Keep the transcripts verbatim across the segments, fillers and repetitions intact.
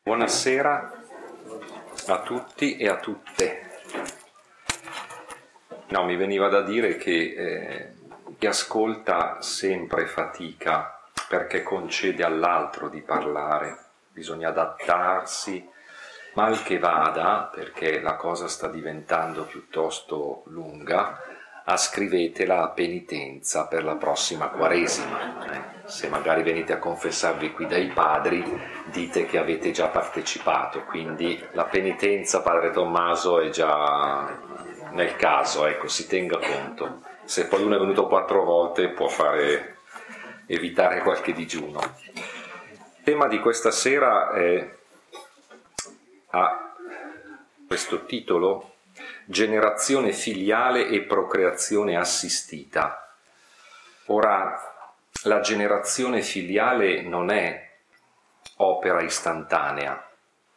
Buonasera a tutti e a tutte. No, mi veniva da dire che eh, chi ascolta sempre fatica perché concede all'altro di parlare, bisogna adattarsi, mal che vada, perché la cosa sta diventando piuttosto lunga, ascrivetela a penitenza per la prossima Quaresima. Eh? Se magari venite a confessarvi qui dai padri, dite che avete già partecipato, quindi la penitenza, padre Tommaso, è già nel caso, ecco, si tenga conto. Se poi uno è venuto quattro volte può fare evitare qualche digiuno. Il tema di questa sera è, ha questo titolo: generazione filiale e procreazione assistita. Ora, la generazione filiale non è opera istantanea.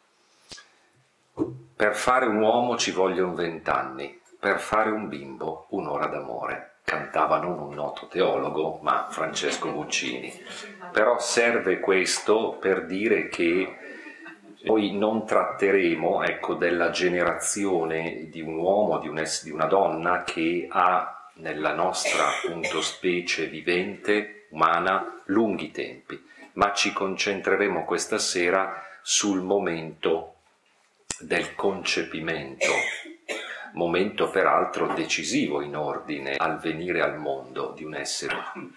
Per fare un uomo ci vogliono vent'anni, per fare un bimbo un'ora d'amore. Cantava non un noto teologo, ma Francesco Guccini. Però serve questo per dire che noi non tratteremo, ecco, della generazione di un uomo, di, un es- di una donna che ha nella nostra, appunto, specie vivente, umana, lunghi tempi, ma ci concentreremo questa sera sul momento del concepimento, momento peraltro decisivo in ordine al venire al mondo di un essere umano.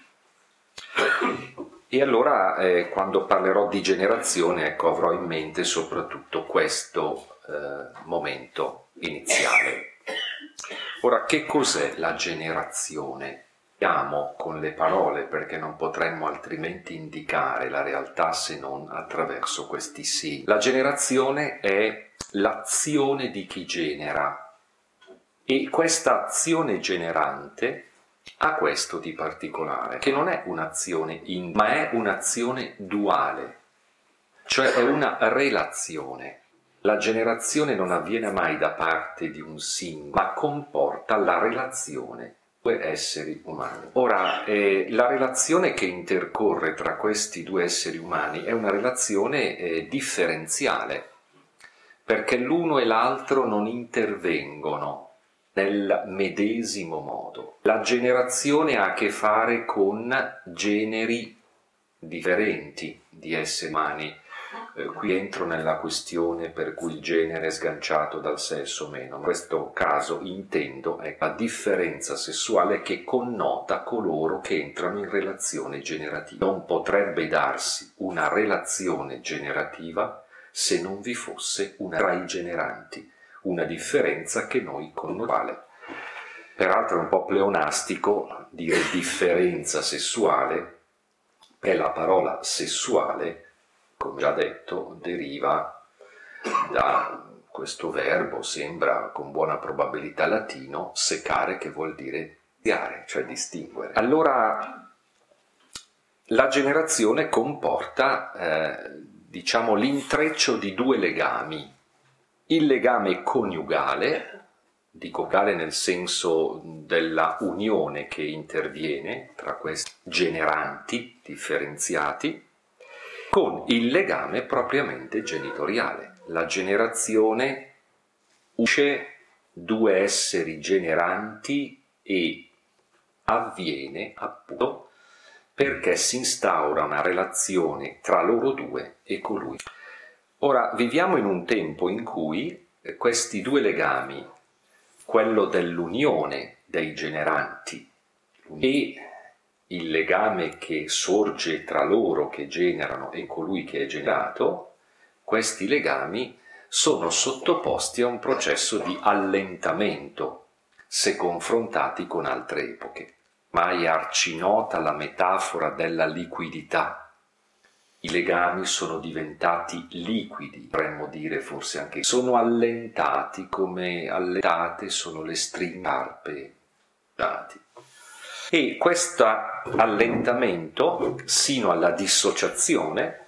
E allora, eh, quando parlerò di generazione, ecco, avrò in mente soprattutto questo eh, momento iniziale. Ora, che cos'è la generazione? Vediamo con le parole, perché non potremmo altrimenti indicare la realtà se non attraverso questi sì. La generazione è l'azione di chi genera, e questa azione generante ha questo di particolare, che non è un'azione in, ma è un'azione duale, cioè è una relazione. La generazione non avviene mai da parte di un singolo, ma comporta la relazione due esseri umani. Ora, eh, la relazione che intercorre tra questi due esseri umani è una relazione eh, differenziale, perché l'uno e l'altro non intervengono nel medesimo modo. La generazione ha a che fare con generi differenti di esseri umani. Eh, qui entro nella questione per cui il genere è sganciato dal sesso o meno. In questo caso intendo è la differenza sessuale che connota coloro che entrano in relazione generativa. Non potrebbe darsi una relazione generativa se non vi fosse una tra i generanti, una differenza che noi connotiamo. Peraltro è un po' pleonastico dire differenza sessuale, e la parola sessuale, come già detto, deriva da questo verbo, sembra con buona probabilità latino, secare, che vuol dire diare, cioè distinguere. Allora, la generazione comporta, eh, diciamo, l'intreccio di due legami. Il legame coniugale, dico coniugale nel senso della unione che interviene tra questi generanti differenziati, con il legame propriamente genitoriale. La generazione unisce due esseri generanti e avviene appunto perché si instaura una relazione tra loro due e colui. Ora, viviamo in un tempo in cui questi due legami, quello dell'unione dei generanti e il legame che sorge tra loro che generano e colui che è generato, questi legami sono sottoposti a un processo di allentamento se confrontati con altre epoche. Mai arcinota la metafora della liquidità. I legami sono diventati liquidi, potremmo dire forse anche sono allentati come allentate sono le stringarpe dati. E questo allentamento, sino alla dissociazione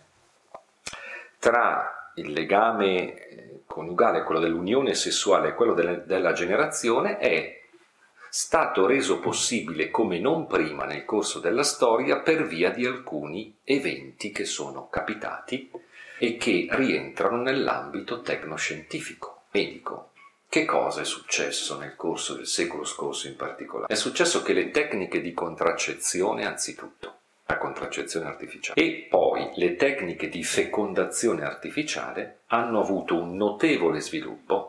tra il legame coniugale, quello dell'unione sessuale e quello delle, della generazione, è stato reso possibile come non prima nel corso della storia per via di alcuni eventi che sono capitati e che rientrano nell'ambito tecnoscientifico, medico. Che cosa è successo nel corso del secolo scorso in particolare? È successo che le tecniche di contraccezione, anzitutto, la contraccezione artificiale, e poi le tecniche di fecondazione artificiale hanno avuto un notevole sviluppo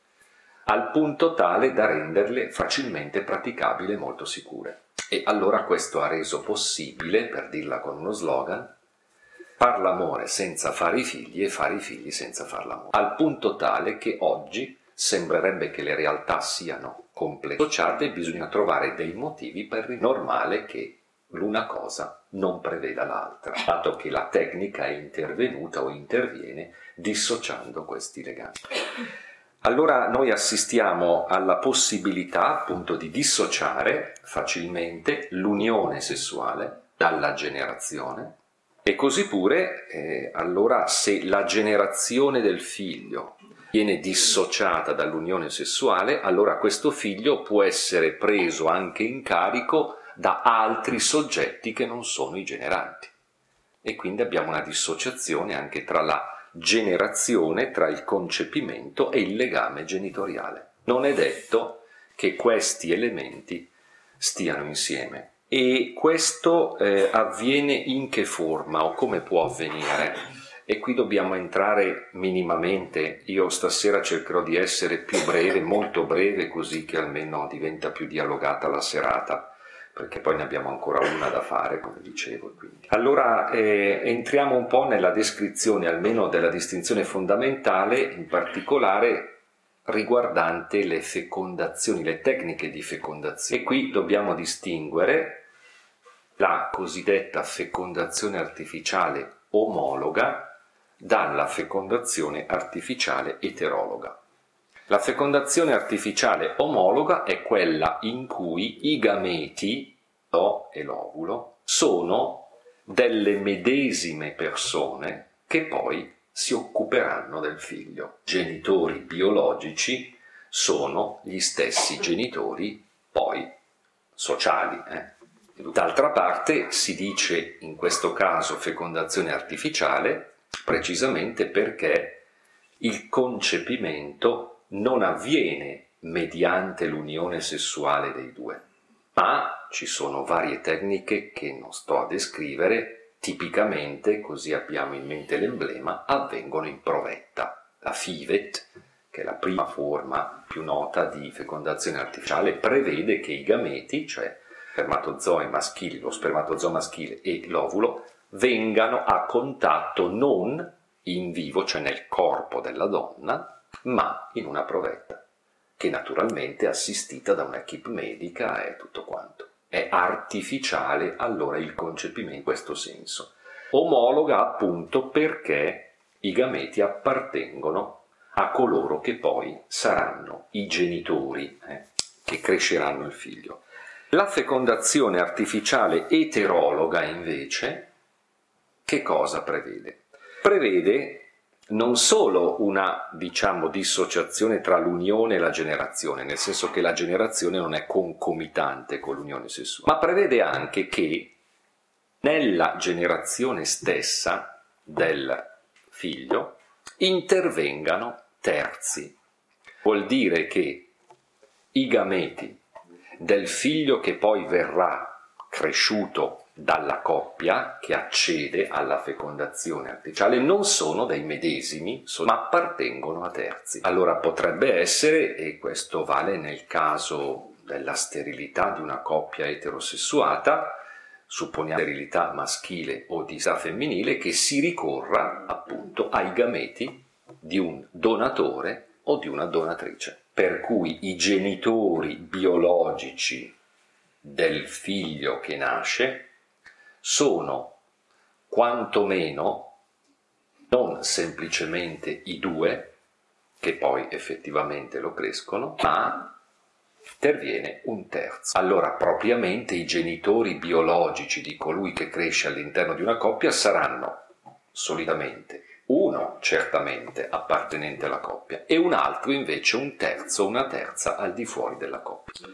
al punto tale da renderle facilmente praticabili e molto sicure. E allora questo ha reso possibile, per dirla con uno slogan, far l'amore senza fare i figli e fare i figli senza far l'amore. Al punto tale che oggi sembrerebbe che le realtà siano completamente associate e bisogna trovare dei motivi per il normale che l'una cosa non preveda l'altra, dato che la tecnica è intervenuta o interviene dissociando questi legami. Allora noi assistiamo alla possibilità appunto di dissociare facilmente l'unione sessuale dalla generazione, e così pure eh, allora se la generazione del figlio viene dissociata dall'unione sessuale, allora questo figlio può essere preso anche in carico da altri soggetti che non sono i generanti. E quindi abbiamo una dissociazione anche tra la generazione, tra il concepimento e il legame genitoriale. Non è detto che questi elementi stiano insieme. E questo eh, avviene in che forma o come può avvenire? E qui dobbiamo entrare minimamente. Io stasera cercherò di essere più breve, molto breve, così che almeno diventa più dialogata la serata, perché poi ne abbiamo ancora una da fare, come dicevo. Quindi. Allora eh, entriamo un po' nella descrizione almeno della distinzione fondamentale, in particolare riguardante le fecondazioni, le tecniche di fecondazione. E qui dobbiamo distinguere la cosiddetta fecondazione artificiale omologa dalla fecondazione artificiale eterologa. La fecondazione artificiale omologa è quella in cui i gameti, l'o e l'ovulo, sono delle medesime persone che poi si occuperanno del figlio. Genitori biologici sono gli stessi genitori poi sociali. Eh? D'altra parte si dice in questo caso fecondazione artificiale precisamente perché il concepimento non avviene mediante l'unione sessuale dei due, ma ci sono varie tecniche che non sto a descrivere, tipicamente, così abbiamo in mente l'emblema, avvengono in provetta. La FIVET, che è la prima forma più nota di fecondazione artificiale, prevede che i gameti, cioè spermatozoi maschili, lo spermatozoo maschile e l'ovulo, vengano a contatto non in vivo, cioè nel corpo della donna, ma in una provetta, che naturalmente è assistita da un'equipe medica e tutto quanto. È artificiale allora il concepimento in questo senso. Omologa appunto perché i gameti appartengono a coloro che poi saranno i genitori eh, che cresceranno il figlio. La fecondazione artificiale eterologa invece che cosa prevede? Prevede non solo una, diciamo, dissociazione tra l'unione e la generazione, nel senso che la generazione non è concomitante con l'unione sessuale, ma prevede anche che nella generazione stessa del figlio intervengano terzi. Vuol dire che i gameti del figlio che poi verrà cresciuto dalla coppia che accede alla fecondazione artificiale non sono dei medesimi, ma appartengono a terzi. Allora potrebbe essere, e questo vale nel caso della sterilità di una coppia eterosessuata, supponiamo sterilità maschile o di età femminile, che si ricorra appunto ai gameti di un donatore o di una donatrice. Per cui i genitori biologici del figlio che nasce sono quantomeno non semplicemente i due che poi effettivamente lo crescono, ma interviene un terzo. Allora propriamente i genitori biologici di colui che cresce all'interno di una coppia saranno solitamente uno certamente appartenente alla coppia e un altro invece un terzo, una terza al di fuori della coppia.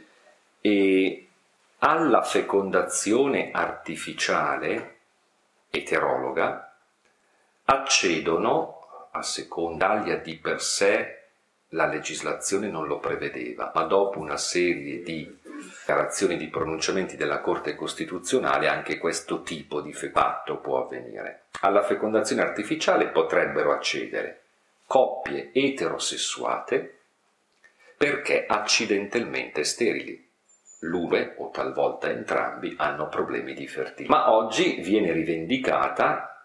E alla fecondazione artificiale eterologa accedono, a seconda Italia di per sé la legislazione non lo prevedeva, ma dopo una serie di dichiarazioni di pronunciamenti della Corte Costituzionale anche questo tipo di fatto può avvenire. Alla fecondazione artificiale potrebbero accedere coppie eterosessuate perché accidentalmente sterili. L'uno o talvolta entrambi hanno problemi di fertilità. Ma oggi viene rivendicata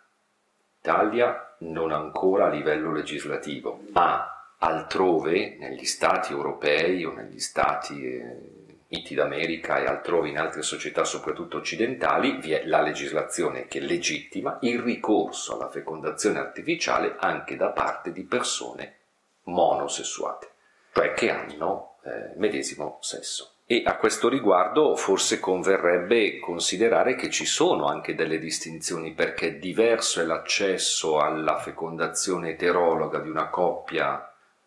l'Italia non ancora a livello legislativo, ma altrove, negli stati europei o negli stati eh, Uniti d'America e altrove in altre società, soprattutto occidentali, vi è la legislazione che legittima il ricorso alla fecondazione artificiale anche da parte di persone monosessuate, cioè che hanno eh, medesimo sesso. E a questo riguardo forse converrebbe considerare che ci sono anche delle distinzioni, perché diverso è l'accesso alla fecondazione eterologa di una coppia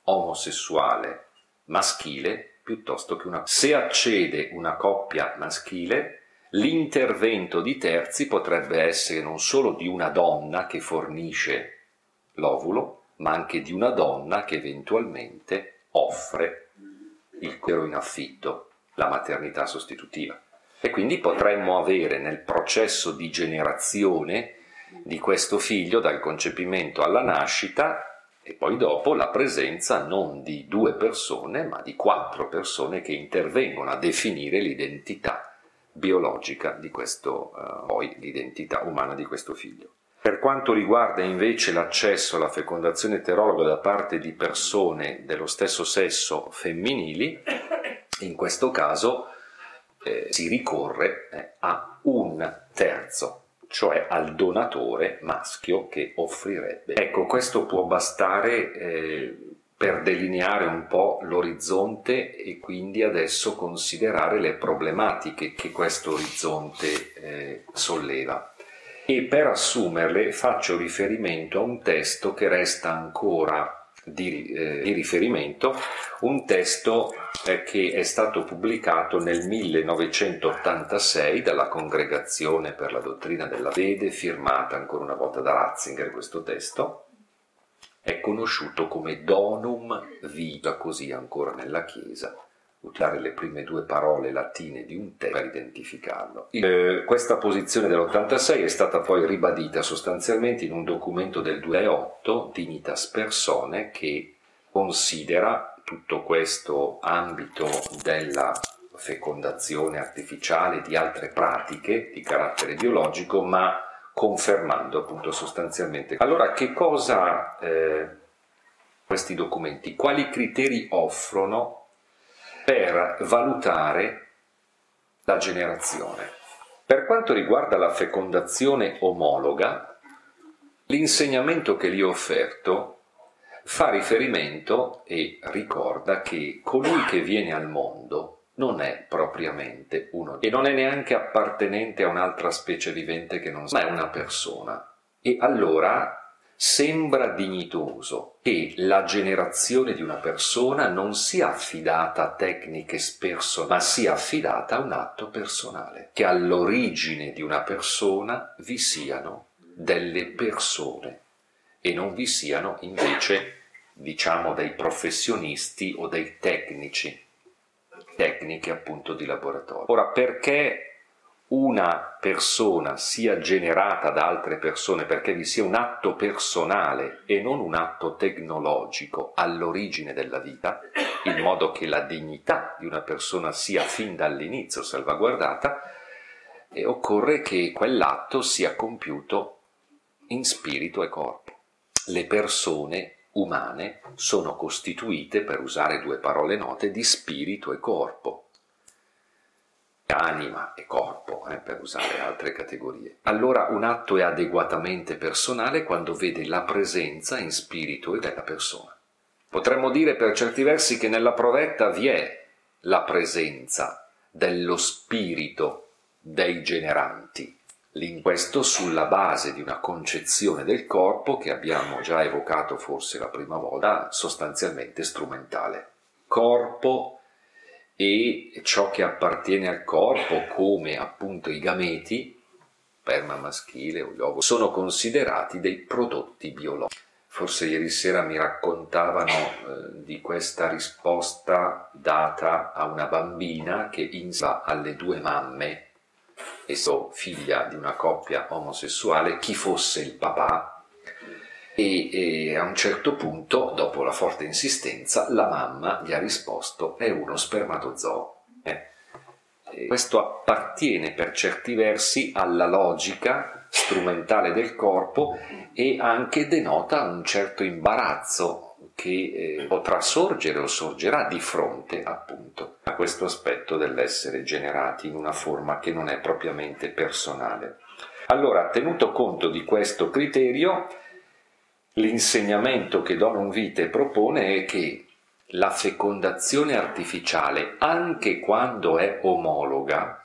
omosessuale maschile piuttosto che una... Se accede una coppia maschile, l'intervento di terzi potrebbe essere non solo di una donna che fornisce l'ovulo, ma anche di una donna che eventualmente offre il cuero in affitto, la maternità sostitutiva. E quindi potremmo avere nel processo di generazione di questo figlio, dal concepimento alla nascita, e poi dopo la presenza non di due persone, ma di quattro persone che intervengono a definire l'identità biologica di questo, uh, poi l'identità umana di questo figlio. Per quanto riguarda invece l'accesso alla fecondazione eterologa da parte di persone dello stesso sesso femminili, in questo caso eh, si ricorre eh, a un terzo, cioè al donatore maschio che offrirebbe. Ecco, questo può bastare eh, per delineare un po' l'orizzonte e quindi adesso considerare le problematiche che questo orizzonte eh, solleva. E per assumerle faccio riferimento a un testo che resta ancora di, eh, di riferimento, un testo eh, che è stato pubblicato nel millenovecentottantasei dalla Congregazione per la Dottrina della Fede, firmata ancora una volta da Ratzinger. Questo testo è conosciuto come Donum Vita, così ancora nella Chiesa, utilizzare le prime due parole latine di un testo per identificarlo. Eh, questa posizione dell'ottantasei è stata poi ribadita sostanzialmente in un documento del duemilaotto, Dignitas Personae, che considera tutto questo ambito della fecondazione artificiale, di altre pratiche di carattere biologico, ma confermando appunto sostanzialmente. Allora, che cosa eh, questi documenti, quali criteri offrono per valutare la generazione? Per quanto riguarda la fecondazione omologa, l'insegnamento che gli ho offerto fa riferimento e ricorda che colui che viene al mondo non è propriamente uno, e non è neanche appartenente a un'altra specie vivente che non sia, ma è una persona. E allora sembra dignitoso che la generazione di una persona non sia affidata a tecniche spersonali, ma sia affidata a un atto personale, che all'origine di una persona vi siano delle persone e non vi siano invece, diciamo, dei professionisti o dei tecnici, tecniche appunto di laboratorio. Ora, perché una persona sia generata da altre persone? Perché vi sia un atto personale e non un atto tecnologico all'origine della vita, in modo che la dignità di una persona sia fin dall'inizio salvaguardata, e occorre che quell'atto sia compiuto in spirito e corpo. Le persone umane sono costituite, per usare due parole note, di spirito e corpo, anima e corpo, eh, per usare altre categorie. Allora un atto è adeguatamente personale quando vede la presenza in spirito e della persona. Potremmo dire per certi versi che nella provetta vi è la presenza dello spirito dei generanti, questo sulla base di una concezione del corpo che abbiamo già evocato forse la prima volta, sostanzialmente strumentale. Corpo e ciò che appartiene al corpo, come appunto i gameti, sperma maschile o gli ovuli, sono considerati dei prodotti biologici. Forse ieri sera mi raccontavano eh, di questa risposta data a una bambina che insieme alle due mamme, essendo figlia di una coppia omosessuale, chi fosse il papà, e, e a un certo punto, dopo la forte insistenza, la mamma gli ha risposto: è uno spermatozoo. Eh. Questo appartiene per certi versi alla logica strumentale del corpo e anche denota un certo imbarazzo che eh, potrà sorgere o sorgerà di fronte appunto a questo aspetto dell'essere generati in una forma che non è propriamente personale. Allora, tenuto conto di questo criterio, l'insegnamento che Donum Vitae propone è che la fecondazione artificiale, anche quando è omologa,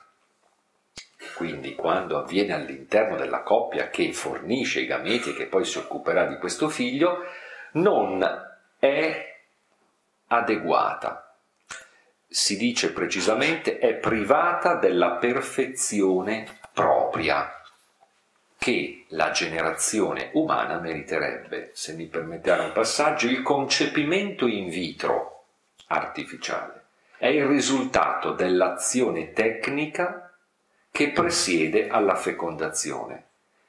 quindi quando avviene all'interno della coppia che fornisce i gameti e che poi si occuperà di questo figlio, non è adeguata. Si dice precisamente è privata della perfezione propria che la generazione umana meriterebbe. Se mi permettete un passaggio, il concepimento in vitro artificiale è il risultato dell'azione tecnica che presiede alla fecondazione.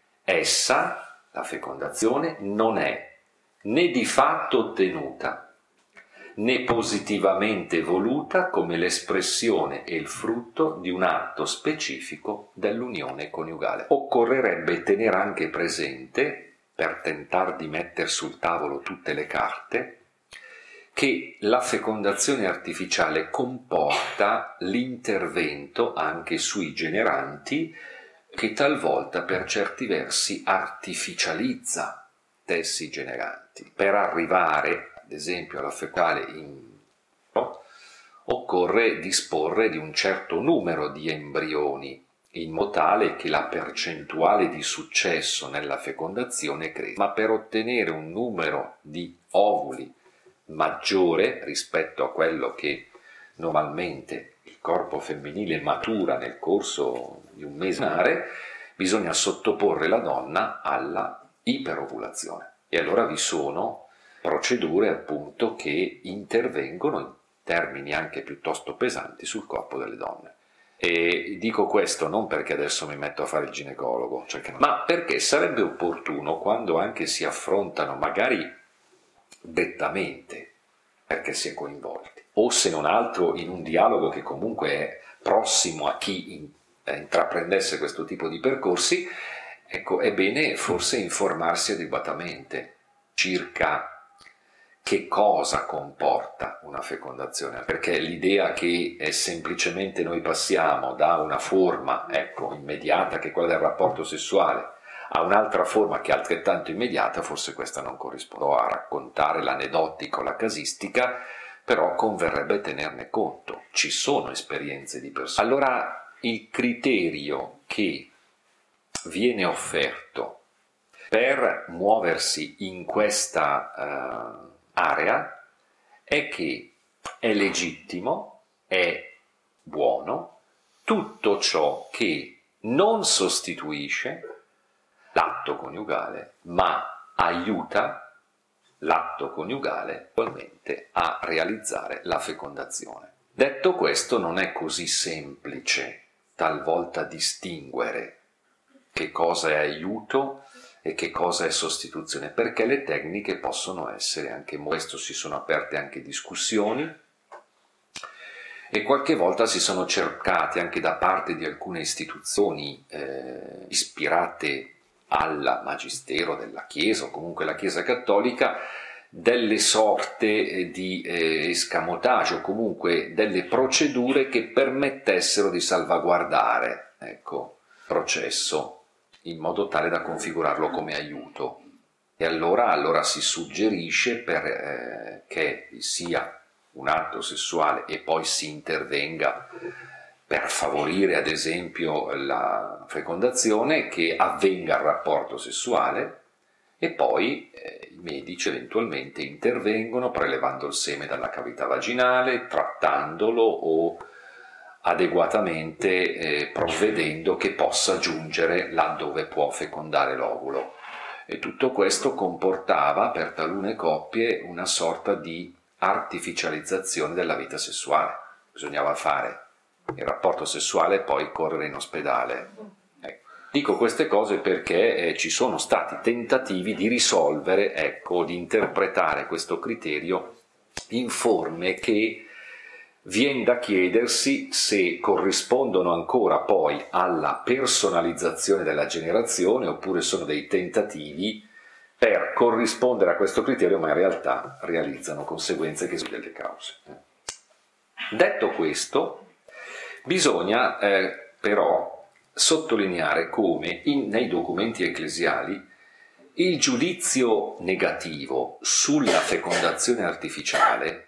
Essa, la fecondazione, non è né di fatto ottenuta, né positivamente voluta come l'espressione e il frutto di un atto specifico dell'unione coniugale. Occorrerebbe tenere anche presente, per tentare di mettere sul tavolo tutte le carte, che la fecondazione artificiale comporta l'intervento anche sui generanti, che talvolta per certi versi artificializza stessi generanti. Per arrivare, ad esempio, alla fecale in vitro, occorre disporre di un certo numero di embrioni, in modo tale che la percentuale di successo nella fecondazione cresca. Ma per ottenere un numero di ovuli maggiore rispetto a quello che normalmente il corpo femminile matura nel corso di un mese, bisogna sottoporre la donna alla iperovulazione. E allora vi sono procedure appunto che intervengono in termini anche piuttosto pesanti sul corpo delle donne. E dico questo non perché adesso mi metto a fare il ginecologo, cioè che non... ma perché sarebbe opportuno, quando anche si affrontano magari dettamente, perché si è coinvolti, o se non altro in un dialogo che comunque è prossimo a chi in, eh, intraprendesse questo tipo di percorsi, ecco, è bene forse informarsi adeguatamente circa che cosa comporta una fecondazione, perché l'idea che è semplicemente noi passiamo da una forma, ecco, immediata, che è quella del rapporto sessuale, a un'altra forma che è altrettanto immediata, forse questa non corrisponde a raccontare l'aneddotico, la casistica, però converrebbe tenerne conto. Ci sono esperienze di persone. Allora, il criterio che viene offerto per muoversi in questa uh, area è che è legittimo, è buono, tutto ciò che non sostituisce l'atto coniugale, ma aiuta l'atto coniugale attualmente a realizzare la fecondazione. Detto questo, non è così semplice talvolta distinguere che cosa è aiuto e che cosa è sostituzione, perché le tecniche possono essere anche, questo si sono aperte anche discussioni, e qualche volta si sono cercate anche da parte di alcune istituzioni eh, ispirate al magistero della Chiesa, o comunque la Chiesa cattolica, delle sorte di eh, escamotage, o comunque delle procedure che permettessero di salvaguardare, ecco, il processo, in modo tale da configurarlo come aiuto. E allora, allora si suggerisce per, eh, che sia un atto sessuale e poi si intervenga per favorire ad esempio la fecondazione, che avvenga il rapporto sessuale e poi eh, i medici eventualmente intervengono prelevando il seme dalla cavità vaginale, trattandolo o adeguatamente eh, provvedendo che possa giungere laddove può fecondare l'ovulo. E tutto questo comportava per talune coppie una sorta di artificializzazione della vita sessuale. Bisognava fare il rapporto sessuale e poi correre in ospedale. Ecco. Dico queste cose perché eh, ci sono stati tentativi di risolvere, ecco, di interpretare questo criterio in forme che viene da chiedersi se corrispondono ancora poi alla personalizzazione della generazione oppure sono dei tentativi per corrispondere a questo criterio, ma in realtà realizzano conseguenze che sono delle cause. Detto questo, bisogna eh, però sottolineare come in, nei documenti ecclesiali il giudizio negativo sulla fecondazione artificiale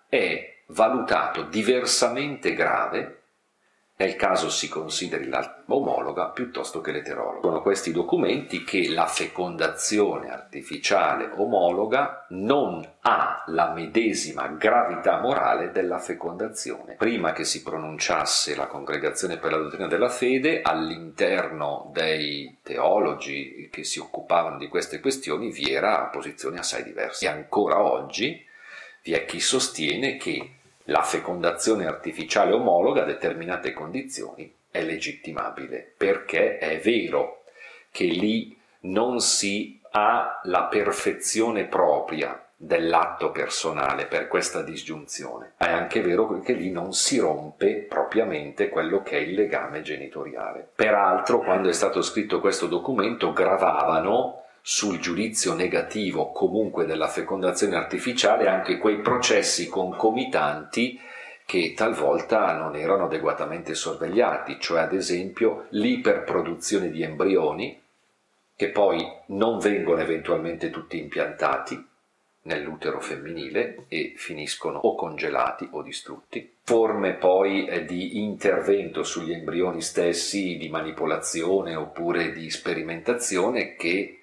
è valutato diversamente grave nel caso si consideri la omologa piuttosto che l'eterologa. Sono questi documenti che la fecondazione artificiale omologa non ha la medesima gravità morale della fecondazione. Prima che si pronunciasse la Congregazione per la Dottrina della Fede, all'interno dei teologi che si occupavano di queste questioni vi era posizioni assai diverse. E ancora oggi vi è chi sostiene che la fecondazione artificiale omologa a determinate condizioni è legittimabile, perché è vero che lì non si ha la perfezione propria dell'atto personale per questa disgiunzione. È anche vero che lì non si rompe propriamente quello che è il legame genitoriale. Peraltro, quando è stato scritto questo documento, gravavano sul giudizio negativo comunque della fecondazione artificiale anche quei processi concomitanti che talvolta non erano adeguatamente sorvegliati, cioè ad esempio l'iperproduzione di embrioni che poi non vengono eventualmente tutti impiantati nell'utero femminile e finiscono o congelati o distrutti, forme poi eh, di intervento sugli embrioni stessi, di manipolazione oppure di sperimentazione che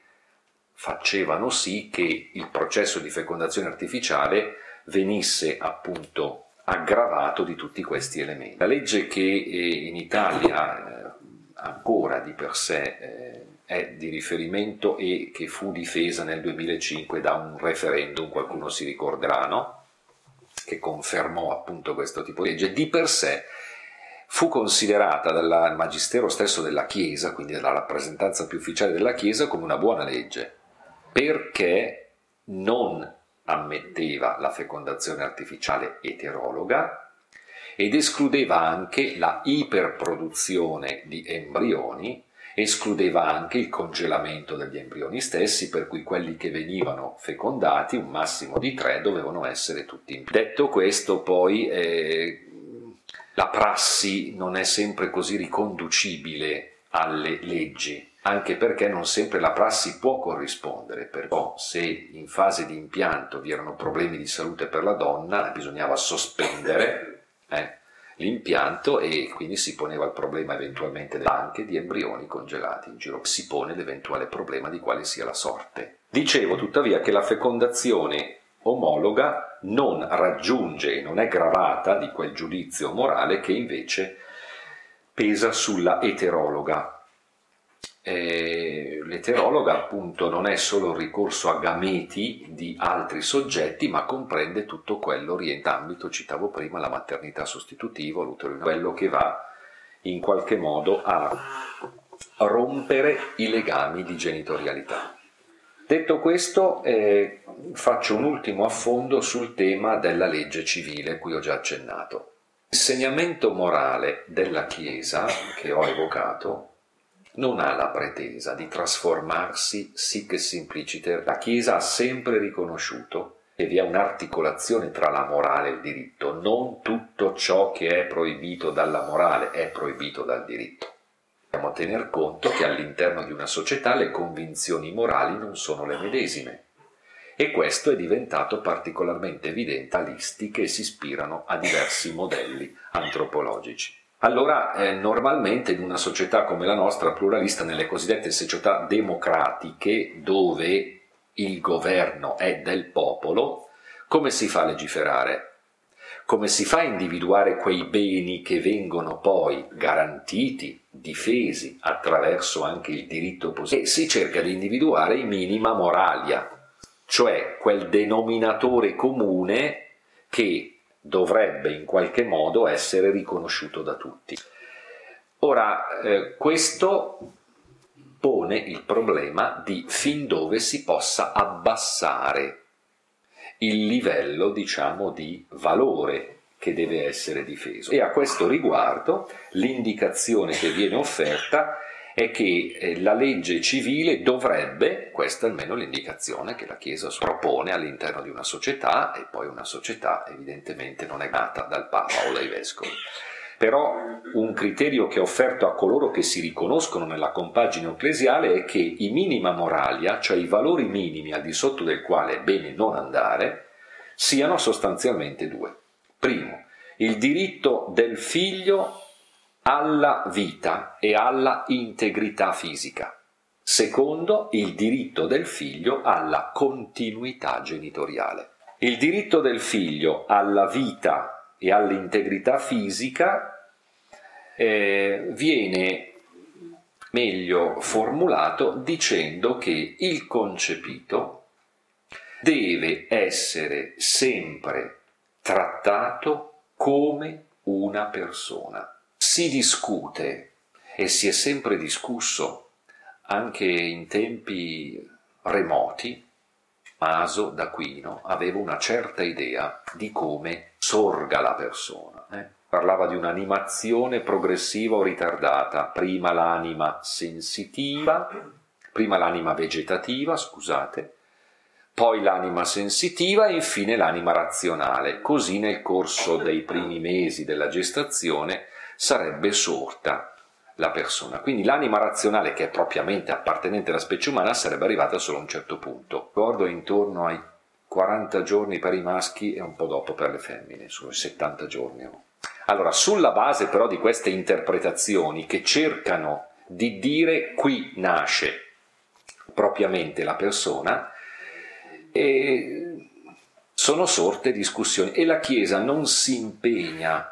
facevano sì che il processo di fecondazione artificiale venisse appunto aggravato di tutti questi elementi. La legge che eh, in Italia eh, ancora di per sé eh, è di riferimento e che fu difesa nel duemilacinque da un referendum, qualcuno si ricorderà, no? Che confermò appunto questo tipo di legge, di per sé fu considerata dal Magistero stesso della Chiesa, quindi dalla rappresentanza più ufficiale della Chiesa, come una buona legge, perché non ammetteva la fecondazione artificiale eterologa ed escludeva anche la iperproduzione di embrioni, escludeva anche il congelamento degli embrioni stessi, per cui quelli che venivano fecondati, un massimo di tre, dovevano essere tutti impiantati. Detto questo, poi eh, la prassi non è sempre così riconducibile alle leggi, anche perché non sempre la prassi può corrispondere, perciò se in fase di impianto vi erano problemi di salute per la donna bisognava sospendere eh, l'impianto e quindi si poneva il problema eventualmente anche di embrioni congelati in giro, si pone l'eventuale problema di quale sia la sorte. Dicevo tuttavia che la fecondazione omologa non raggiunge e non è gravata di quel giudizio morale che invece pesa sulla eterologa. Eh, l'eterologa appunto non è solo il ricorso a gameti di altri soggetti, ma comprende tutto quello rientrambito, citavo prima, la maternità sostitutiva, l'utero, quello che va in qualche modo a rompere i legami di genitorialità. Detto questo, eh, faccio un ultimo affondo sul tema della legge civile, cui ho già accennato. L'insegnamento morale della Chiesa, che ho evocato, non ha la pretesa di trasformarsi sic et simpliciter. La Chiesa ha sempre riconosciuto che vi è un'articolazione tra la morale e il diritto. Non tutto ciò che è proibito dalla morale è proibito dal diritto. Dobbiamo tener conto che all'interno di una società le convinzioni morali non sono le medesime. E questo è diventato particolarmente evidente a listi che si ispirano a diversi modelli antropologici. Allora, eh, normalmente in una società come la nostra, pluralista, nelle cosiddette società democratiche, dove il governo è del popolo, come si fa a legiferare? come si fa a individuare quei beni che vengono poi garantiti, difesi attraverso anche il diritto positivo? E si cerca di individuare i minima moralia, cioè quel denominatore comune che dovrebbe in qualche modo essere riconosciuto da tutti. Ora, eh, questo pone il problema di fin dove si possa abbassare il livello, diciamo, di valore che deve essere difeso. E a questo riguardo l'indicazione che viene offerta è che eh, la legge civile dovrebbe, questa è almeno l'indicazione che la Chiesa propone all'interno di una società, e poi una società evidentemente non è nata dal Papa o dai Vescovi. Però un criterio che è offerto a coloro che si riconoscono nella compagine ecclesiale è che i minima moralia, cioè i valori minimi al di sotto del quale è bene non andare, siano sostanzialmente due. Primo, il diritto del figlio alla vita e alla integrità fisica. Secondo, il diritto del figlio alla continuità genitoriale. Il diritto del figlio alla vita e all'integrità fisica eh, viene meglio formulato dicendo che il concepito deve essere sempre trattato come una persona. Si discute e si è sempre discusso anche in tempi remoti. Maso d'Aquino aveva una certa idea di come sorga la persona. Eh? Parlava di un'animazione progressiva o ritardata, prima l'anima sensitiva, prima l'anima vegetativa, scusate, poi l'anima sensitiva e infine l'anima razionale. Così nel corso dei primi mesi della gestazione sarebbe sorta la persona. Quindi l'anima razionale, che è propriamente appartenente alla specie umana, sarebbe arrivata solo a un certo punto. Ricordo intorno ai quaranta giorni per i maschi e un po' dopo per le femmine, sono i settanta giorni. Allora, sulla base però di queste interpretazioni che cercano di dire qui nasce propriamente la persona, e sono sorte discussioni e la Chiesa non si impegna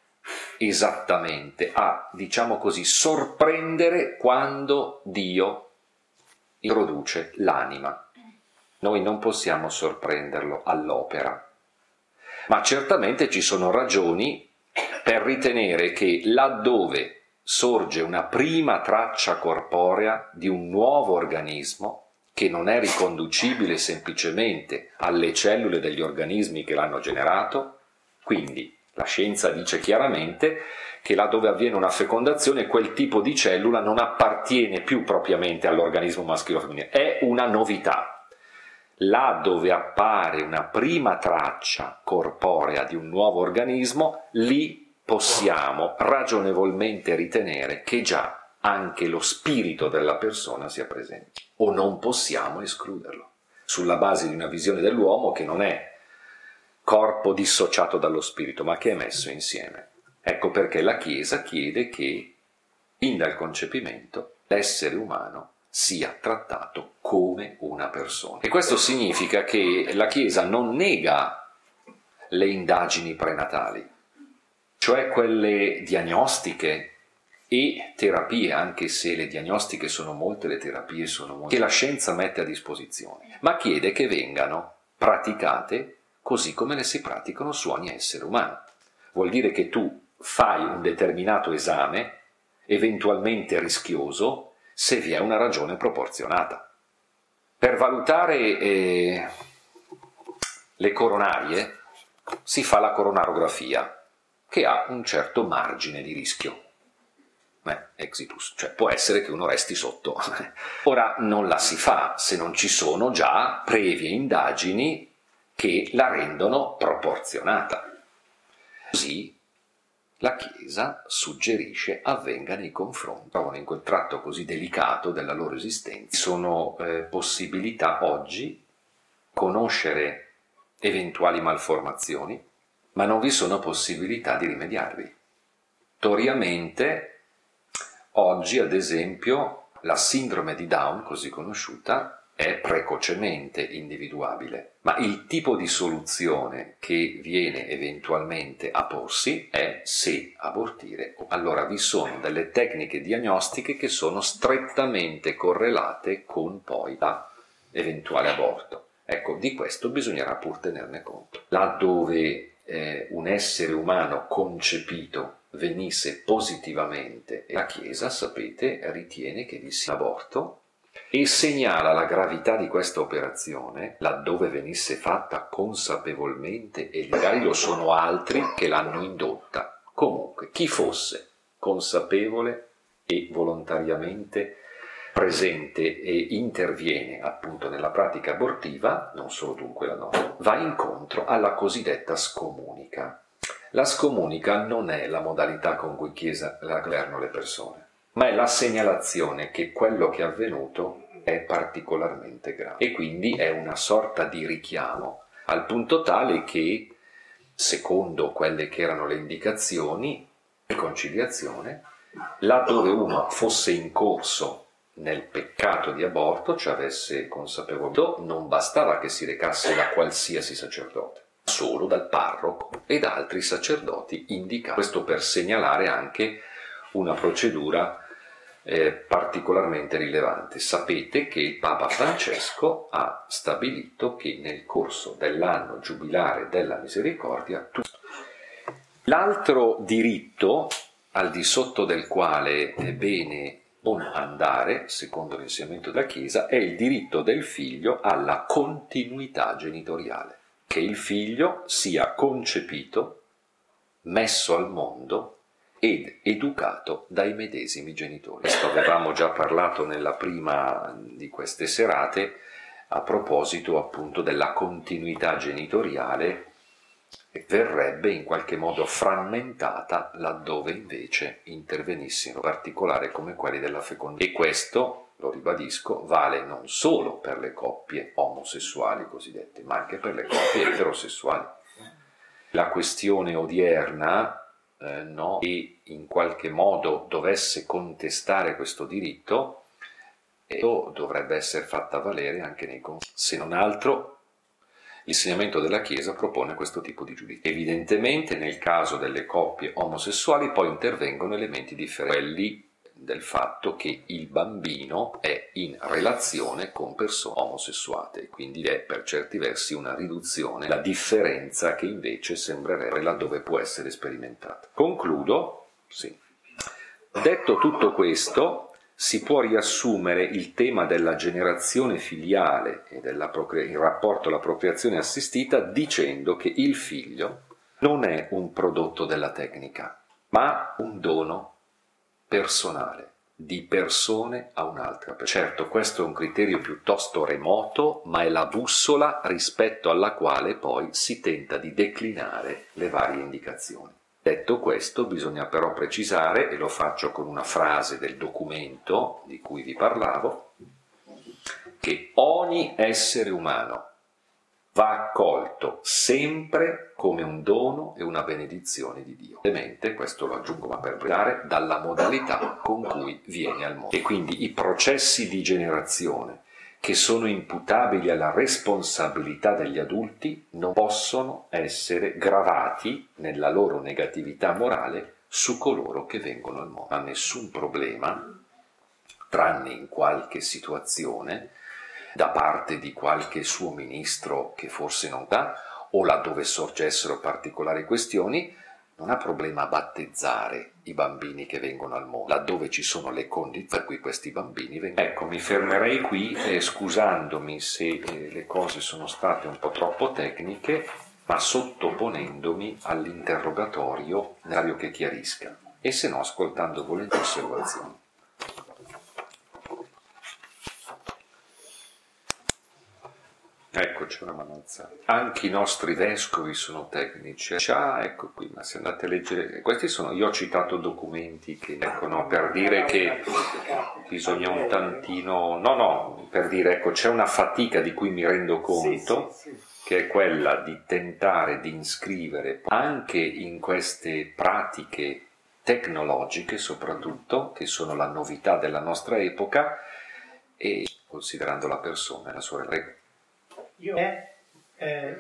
esattamente a, diciamo così, sorprendere quando Dio introduce l'anima. Noi non possiamo sorprenderlo all'opera, ma certamente ci sono ragioni per ritenere che laddove sorge una prima traccia corporea di un nuovo organismo, che non è riconducibile semplicemente alle cellule degli organismi che l'hanno generato, quindi la scienza dice chiaramente che laddove avviene una fecondazione quel tipo di cellula non appartiene più propriamente all'organismo maschile o femminile, è una novità. Là dove appare una prima traccia corporea di un nuovo organismo, lì possiamo ragionevolmente ritenere che già anche lo spirito della persona sia presente, o non possiamo escluderlo, sulla base di una visione dell'uomo che non è corpo dissociato dallo spirito, ma che è messo insieme. Ecco perché la Chiesa chiede che, fin dal concepimento, l'essere umano sia trattato come una persona. E questo significa che la Chiesa non nega le indagini prenatali, cioè quelle diagnostiche e terapie, anche se le diagnostiche sono molte, le terapie sono molte, che la scienza mette a disposizione, ma chiede che vengano praticate così come le si praticano su ogni essere umano. Vuol dire che tu fai un determinato esame, eventualmente rischioso, se vi è una ragione proporzionata. Per valutare eh, le coronarie si fa la coronarografia, che ha un certo margine di rischio. Eh, exitus, cioè può essere che uno resti sotto. Ora non la si fa se non ci sono già previe indagini che la rendono proporzionata. Così la Chiesa suggerisce avvenga nei confronti, trovano in quel tratto così delicato della loro esistenza. Sono eh, possibilità oggi conoscere eventuali malformazioni, ma non vi sono possibilità di rimediarvi. Toriamente, oggi ad esempio, la sindrome di Down, così conosciuta, è precocemente individuabile, ma il tipo di soluzione che viene eventualmente a porsi è se abortire. Allora vi sono delle tecniche diagnostiche che sono strettamente correlate con poi l'eventuale aborto. Ecco, di questo bisognerà pur tenerne conto. Laddove eh, un essere umano concepito venisse positivamente, la Chiesa, sapete, ritiene che vi sia aborto e segnala la gravità di questa operazione laddove venisse fatta consapevolmente e magari lo sono altri che l'hanno indotta. Comunque, chi fosse consapevole e volontariamente presente e interviene appunto nella pratica abortiva, non solo dunque la donna, va incontro alla cosiddetta scomunica. La scomunica non è la modalità con cui Chiesa governa le persone, ma è la segnalazione che quello che è avvenuto è particolarmente grave e quindi è una sorta di richiamo, al punto tale che, secondo quelle che erano le indicazioni di conciliazione, laddove uno fosse in corso nel peccato di aborto, ci avesse consapevolezza, non bastava che si recasse da qualsiasi sacerdote, solo dal parroco e da altri sacerdoti indicati. Questo per segnalare anche una procedura eh, particolarmente rilevante. Sapete che il Papa Francesco ha stabilito che nel corso dell'anno giubilare della misericordia tu... L'altro diritto al di sotto del quale è bene non andare, secondo l'insegnamento della Chiesa, è il diritto del figlio alla continuità genitoriale, che il figlio sia concepito, messo al mondo ed educato dai medesimi genitori. Questo avevamo già parlato nella prima di queste serate a proposito appunto della continuità genitoriale che verrebbe in qualche modo frammentata laddove invece intervenissero particolari come quelli della fecondità. E questo, lo ribadisco, vale non solo per le coppie omosessuali cosiddette, ma anche per le coppie eterosessuali. La questione odierna eh, no, e in qualche modo dovesse contestare questo diritto, eh, dovrebbe essere fatta valere anche nei confronti. Se non altro, l'insegnamento della Chiesa propone questo tipo di giudizio. Evidentemente nel caso delle coppie omosessuali poi intervengono elementi differenti, quelli del fatto che il bambino è in relazione con persone omosessuate, quindi è per certi versi una riduzione, la differenza che invece sembrerebbe laddove può essere sperimentata. Concludo, sì. Detto tutto questo, si può riassumere il tema della generazione filiale e del rapporto alla procreazione assistita dicendo che il figlio non è un prodotto della tecnica, ma un dono personale, di persone a un'altra. Certo, questo è un criterio piuttosto remoto, ma è la bussola rispetto alla quale poi si tenta di declinare le varie indicazioni. Detto questo, bisogna però precisare, e lo faccio con una frase del documento di cui vi parlavo, che ogni essere umano va accolto sempre come un dono e una benedizione di Dio. Ovviamente, questo lo aggiungo ma per brevitare, dalla modalità con cui viene al mondo. E quindi i processi di generazione che sono imputabili alla responsabilità degli adulti non possono essere gravati nella loro negatività morale su coloro che vengono al mondo. Non ha nessun problema, tranne in qualche situazione, da parte di qualche suo ministro che forse non dà, o laddove sorgessero particolari questioni, non ha problema a battezzare i bambini che vengono al mondo, laddove ci sono le condizioni per cui questi bambini vengono. Ecco, mi fermerei qui, eh, scusandomi se eh, le cose sono state un po' troppo tecniche, ma sottoponendomi all'interrogatorio necessario che chiarisca, e se no ascoltando volentieri osservazioni. Ecco, c'è una mano alzata. Anche i nostri vescovi sono tecnici. Ah, ecco qui, ma se andate a leggere, questi sono, io ho citato documenti che, ecco, no, per dire che bisogna un tantino, no, no, per dire, ecco, c'è una fatica di cui mi rendo conto, sì, sì, sì, che è quella di tentare di iscrivere anche in queste pratiche tecnologiche, soprattutto, che sono la novità della nostra epoca, e considerando la persona e la sua relazione. Io eh, eh,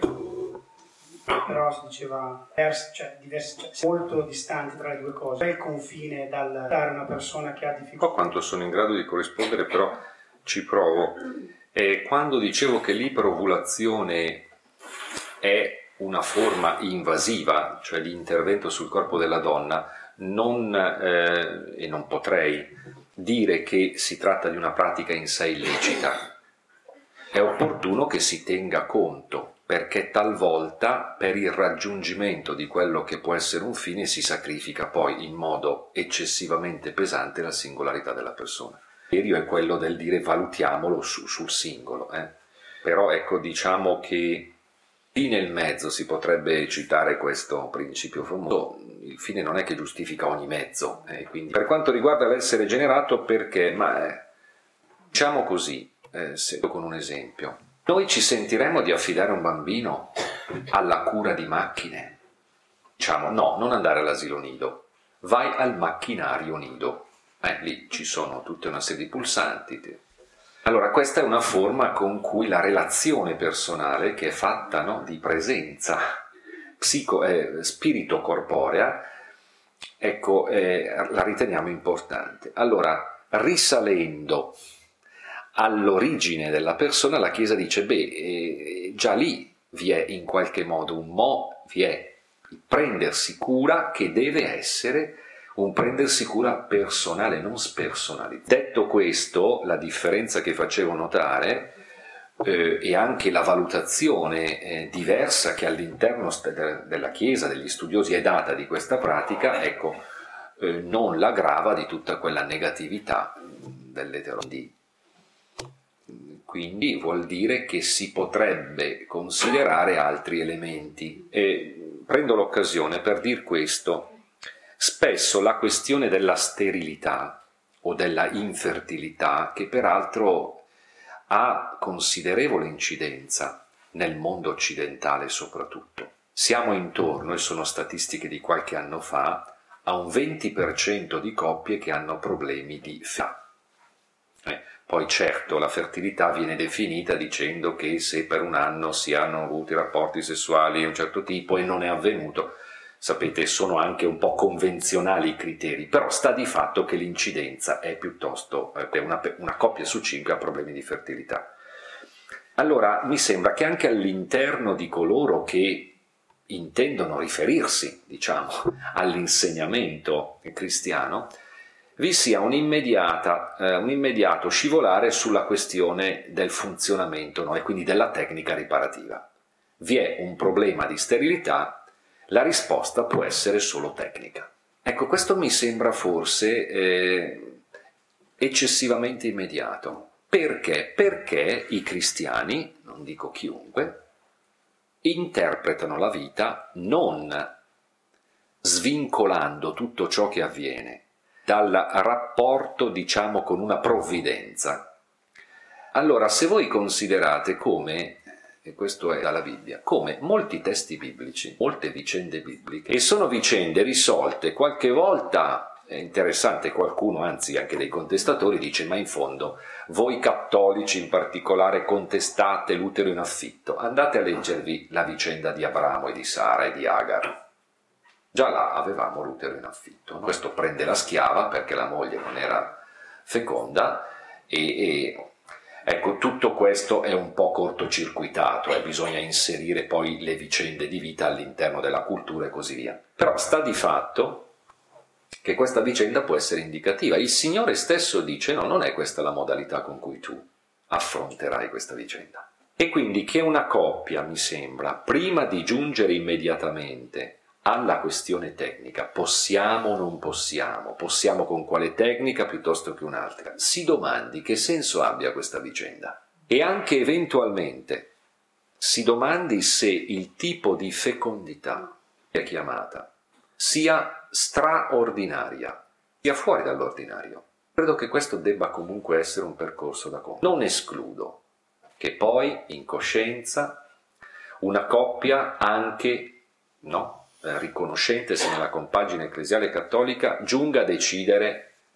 però si diceva diversi, cioè, diversi, cioè, molto distanti tra le due cose. È il confine dal dare una persona che ha difficoltà. So quanto sono in grado di corrispondere, però ci provo. E quando dicevo che l'iperovulazione è una forma invasiva, cioè di intervento sul corpo della donna, non, eh, e non potrei dire che si tratta di una pratica in sé illecita. È opportuno che si tenga conto, perché talvolta per il raggiungimento di quello che può essere un fine si sacrifica poi in modo eccessivamente pesante la singolarità della persona. Il criterio è quello del dire valutiamolo su, sul singolo, eh? Però ecco, diciamo che lì nel mezzo si potrebbe citare questo principio famoso: il fine non è che giustifica ogni mezzo, eh? Quindi per quanto riguarda l'essere generato, perché? Ma eh, diciamo così, eh, se, con un esempio, noi ci sentiremo di affidare un bambino alla cura di macchine? Diciamo no, non andare all'asilo nido, vai al macchinario nido, eh, lì ci sono tutta una serie di pulsanti. Allora, questa è una forma con cui la relazione personale, che è fatta, no, di presenza psico, eh, spirito-corporea, ecco, eh, la riteniamo importante. Allora, risalendo all'origine della persona, la Chiesa dice, beh, eh, già lì vi è in qualche modo un mo, vi è il prendersi cura che deve essere un prendersi cura personale, non spersonalizzato. Detto questo, la differenza che facevo notare eh, e anche la valutazione eh, diversa che all'interno st- della Chiesa, degli studiosi, è data di questa pratica, ecco, eh, non l'aggrava di tutta quella negatività dell'eterodia. Quindi vuol dire che si potrebbe considerare altri elementi. E prendo l'occasione per dir questo. Spesso la questione della sterilità o della infertilità, che peraltro ha considerevole incidenza nel mondo occidentale soprattutto, siamo intorno, e sono statistiche di qualche anno fa, a un venti per cento di coppie che hanno problemi di fertilità. Eh, poi certo la fertilità viene definita dicendo che se per un anno si hanno avuti rapporti sessuali di un certo tipo e non è avvenuto, sapete, sono anche un po' convenzionali i criteri, però sta di fatto che l'incidenza è piuttosto, eh, una, una coppia su cinque ha problemi di fertilità. Allora mi sembra che anche all'interno di coloro che intendono riferirsi, diciamo, all'insegnamento cristiano, vi sia un'immediata, eh, un immediato scivolare sulla questione del funzionamento, no? E quindi della tecnica riparativa. Vi è un problema di sterilità, la risposta può essere solo tecnica. Ecco, questo mi sembra forse eh, eccessivamente immediato. Perché? Perché i cristiani, non dico chiunque, interpretano la vita non svincolando tutto ciò che avviene dal rapporto, diciamo, con una provvidenza. Allora, se voi considerate come, e questo è dalla Bibbia, come molti testi biblici, molte vicende bibliche, e sono vicende risolte, qualche volta è interessante, qualcuno, anzi anche dei contestatori, dice ma in fondo voi cattolici in particolare contestate l'utero in affitto, andate a leggervi la vicenda di Abramo e di Sara e di Agar. Già là avevamo l'utero in affitto, questo prende la schiava perché la moglie non era feconda e... e ecco, tutto questo è un po' cortocircuitato, eh? Bisogna inserire poi le vicende di vita all'interno della cultura e così via. Però sta di fatto che questa vicenda può essere indicativa. Il Signore stesso dice no, non è questa la modalità con cui tu affronterai questa vicenda. E quindi che una coppia, mi sembra, prima di giungere immediatamente alla questione tecnica, possiamo o non possiamo, possiamo con quale tecnica piuttosto che un'altra, si domandi che senso abbia questa vicenda e anche eventualmente si domandi se il tipo di fecondità che è chiamata sia straordinaria, sia fuori dall'ordinario. Credo che questo debba comunque essere un percorso da compiere. Non escludo che poi in coscienza una coppia anche, no, riconoscentesi nella compagine ecclesiale cattolica, giunga a decidere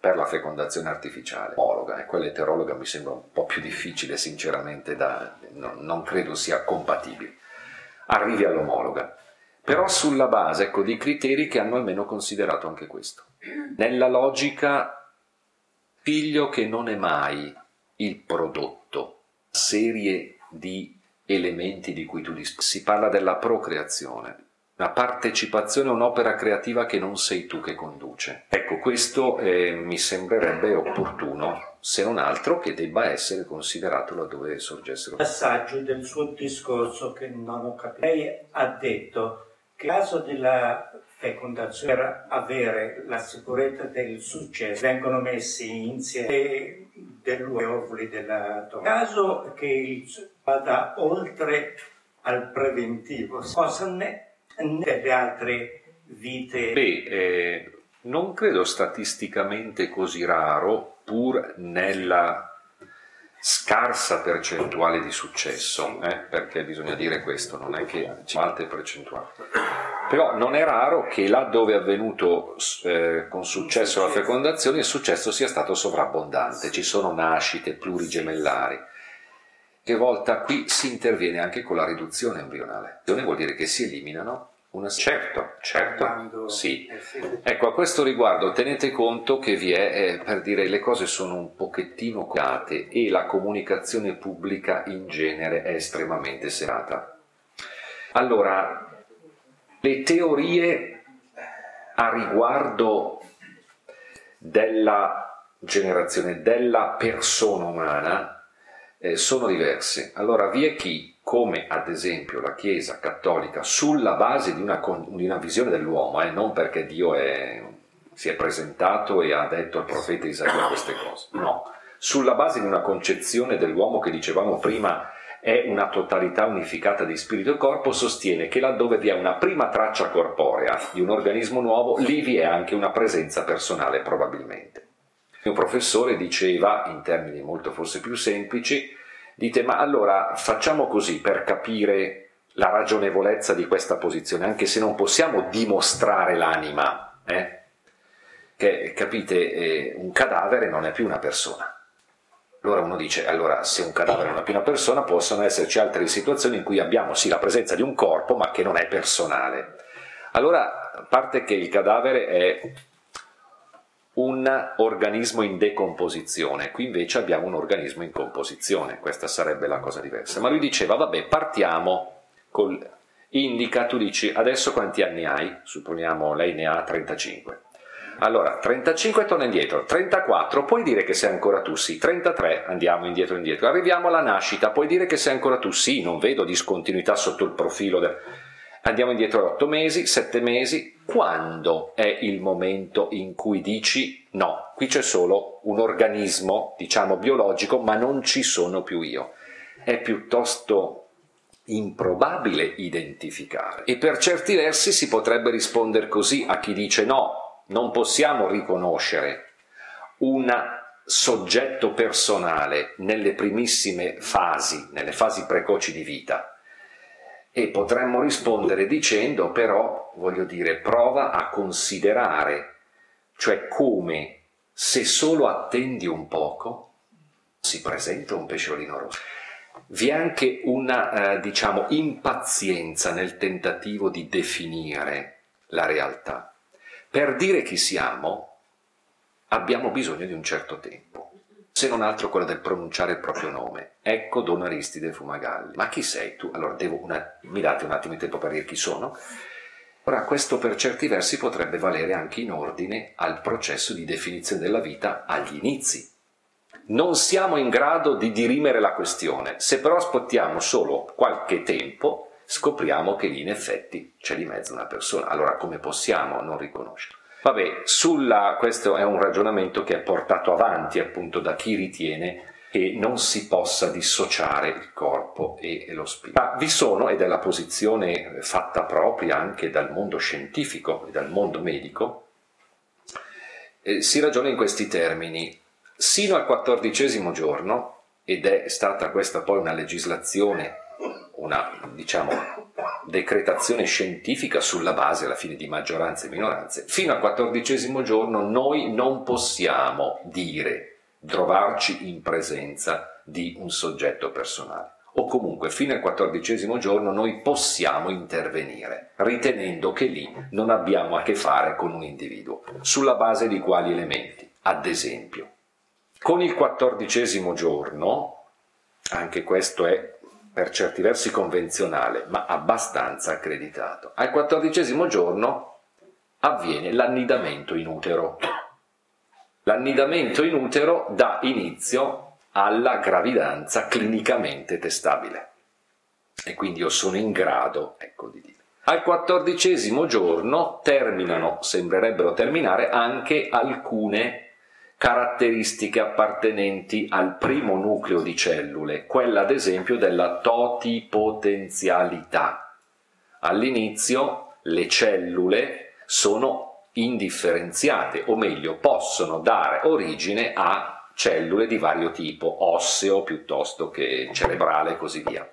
per la fecondazione artificiale, omologa, e quella eterologa mi sembra un po' più difficile sinceramente, da, no, non credo sia compatibile. Arrivi all'omologa, però sulla base, ecco, di criteri che hanno almeno considerato anche questo. Nella logica, figlio che non è mai il prodotto, serie di elementi di cui tu disponi. Si parla della procreazione, la partecipazione a un'opera creativa che non sei tu che conduce. Ecco, questo eh, mi sembrerebbe opportuno, se non altro che debba essere considerato laddove sorgessero. Passaggio del suo discorso che non ho capito. Lei ha detto che nel caso della fecondazione, per avere la sicurezza del successo, vengono messi insieme degli ovuli della donna. Nel caso che vada oltre al preventivo, cosa ne delle altre vite? Beh, eh, non credo statisticamente così raro, pur nella scarsa percentuale di successo, eh, perché bisogna dire questo, non è che ci sono alte percentuali. Però non è raro che là dove è avvenuto eh, con successo la fecondazione, il successo sia stato sovrabbondante, ci sono nascite plurigemellari. Che volta qui si interviene anche con la riduzione embrionale. Vuol dire che si eliminano una... Certo, certo, sì. Ecco, a questo riguardo tenete conto che vi è, eh, per dire, le cose sono un pochettino colate e la comunicazione pubblica in genere è estremamente serrata. Allora, le teorie a riguardo della generazione, della persona umana, Eh, sono diverse. Allora vi è chi, come ad esempio la Chiesa cattolica, sulla base di una, di una visione dell'uomo, eh, non perché Dio è, si è presentato e ha detto al profeta Isaia queste cose, no, sulla base di una concezione dell'uomo che dicevamo prima è una totalità unificata di spirito e corpo, sostiene che laddove vi è una prima traccia corporea di un organismo nuovo, lì vi è anche una presenza personale probabilmente. Il mio professore diceva, in termini molto forse più semplici, dite, ma allora facciamo così per capire la ragionevolezza di questa posizione, anche se non possiamo dimostrare l'anima, eh? Che capite, eh, un cadavere non è più una persona. Allora uno dice, allora se un cadavere non è più una persona, possono esserci altre situazioni in cui abbiamo sì la presenza di un corpo, ma che non è personale. Allora, a parte che il cadavere è un organismo in decomposizione, qui invece abbiamo un organismo in composizione, questa sarebbe la cosa diversa. Ma lui diceva, vabbè, partiamo col indica, tu dici, adesso quanti anni hai? Supponiamo lei ne ha trentacinque. Allora, trentacinque torna indietro, trentaquattro, puoi dire che sei ancora tu? Sì, trentatré, andiamo indietro indietro. Arriviamo alla nascita, puoi dire che sei ancora tu? Sì, non vedo discontinuità sotto il profilo del... Andiamo indietro a otto mesi, sette mesi. Quando è il momento in cui dici no, qui c'è solo un organismo, diciamo biologico, ma non ci sono più io? È piuttosto improbabile identificare. E per certi versi si potrebbe rispondere così a chi dice no, non possiamo riconoscere un soggetto personale nelle primissime fasi, nelle fasi precoci di vita. E potremmo rispondere dicendo però, voglio dire, prova a considerare, cioè come se solo attendi un poco si presenta un pesciolino rosso. Vi è anche una, eh, diciamo, impazienza nel tentativo di definire la realtà. Per dire chi siamo abbiamo bisogno di un certo tempo. Se non altro quello del pronunciare il proprio nome. Ecco Don Aristide Fumagalli. Ma chi sei tu? Allora devo una... mi date un attimo di tempo per dire chi sono? Ora questo per certi versi potrebbe valere anche in ordine al processo di definizione della vita agli inizi. Non siamo in grado di dirimere la questione, se però aspettiamo solo qualche tempo scopriamo che lì in effetti c'è di mezzo una persona. Allora come possiamo non riconoscerlo? Vabbè, sulla, questo è un ragionamento che è portato avanti appunto da chi ritiene che non si possa dissociare il corpo e lo spirito. Ma vi sono, ed è la posizione fatta propria anche dal mondo scientifico e dal mondo medico, eh, si ragiona in questi termini. Sino al quattordicesimo giorno, ed è stata questa poi una legislazione, una, diciamo, decretazione scientifica sulla base alla fine di maggioranze e minoranze, fino al quattordicesimo giorno noi non possiamo dire, trovarci in presenza di un soggetto personale. O comunque fino al quattordicesimo giorno noi possiamo intervenire, ritenendo che lì non abbiamo a che fare con un individuo. Sulla base di quali elementi? Ad esempio, con il quattordicesimo giorno, anche questo è per certi versi convenzionale, ma abbastanza accreditato, al quattordicesimo giorno avviene l'annidamento in utero. L'annidamento in utero dà inizio alla gravidanza clinicamente testabile e quindi io sono in grado, ecco, di dire. Al quattordicesimo giorno terminano, sembrerebbero terminare anche alcune caratteristiche appartenenti al primo nucleo di cellule, quella ad esempio della totipotenzialità. All'inizio le cellule sono indifferenziate, o meglio possono dare origine a cellule di vario tipo, osseo piuttosto che cerebrale e così via.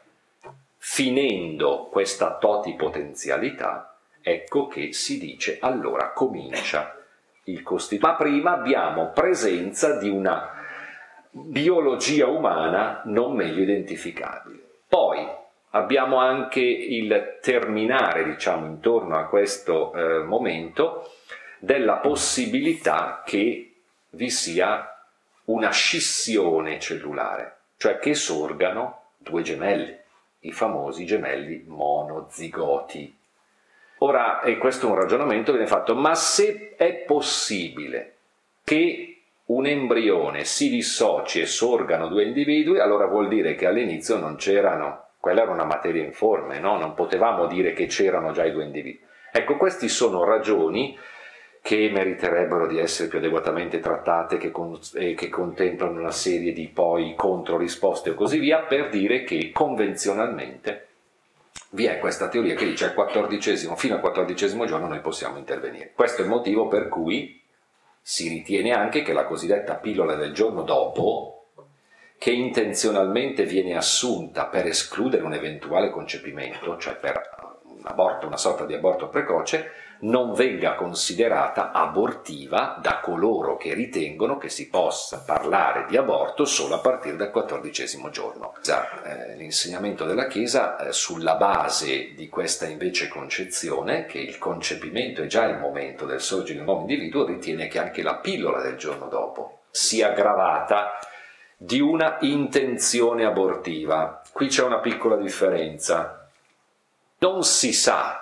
Finendo questa totipotenzialità, ecco che si dice allora comincia il costituire. Ma prima abbiamo presenza di una biologia umana non meglio identificabile. Poi abbiamo anche il terminare, diciamo, intorno a questo eh, momento della possibilità che vi sia una scissione cellulare, cioè che sorgano due gemelli, i famosi gemelli monozigoti. Ora, e questo è un ragionamento che viene fatto, ma se è possibile che un embrione si dissoci e sorgano due individui, allora vuol dire che all'inizio non c'erano, quella era una materia informe, no? Non potevamo dire che c'erano già i due individui. Ecco, queste sono ragioni che meriterebbero di essere più adeguatamente trattate, che, con, eh, che contemplano una serie di poi controrisposte e così via, per dire che convenzionalmente vi è questa teoria che dice al quattordicesimo, fino al quattordicesimo giorno noi possiamo intervenire. Questo è il motivo per cui si ritiene anche che la cosiddetta pillola del giorno dopo, che intenzionalmente viene assunta per escludere un eventuale concepimento, cioè per un aborto, una sorta di aborto precoce, non venga considerata abortiva da coloro che ritengono che si possa parlare di aborto solo a partire dal quattordicesimo giorno. L'insegnamento della Chiesa, sulla base di questa invece concezione, che il concepimento è già il momento del sorgere di un nuovo individuo, ritiene che anche la pillola del giorno dopo sia gravata di una intenzione abortiva. Qui c'è una piccola differenza. Non si sa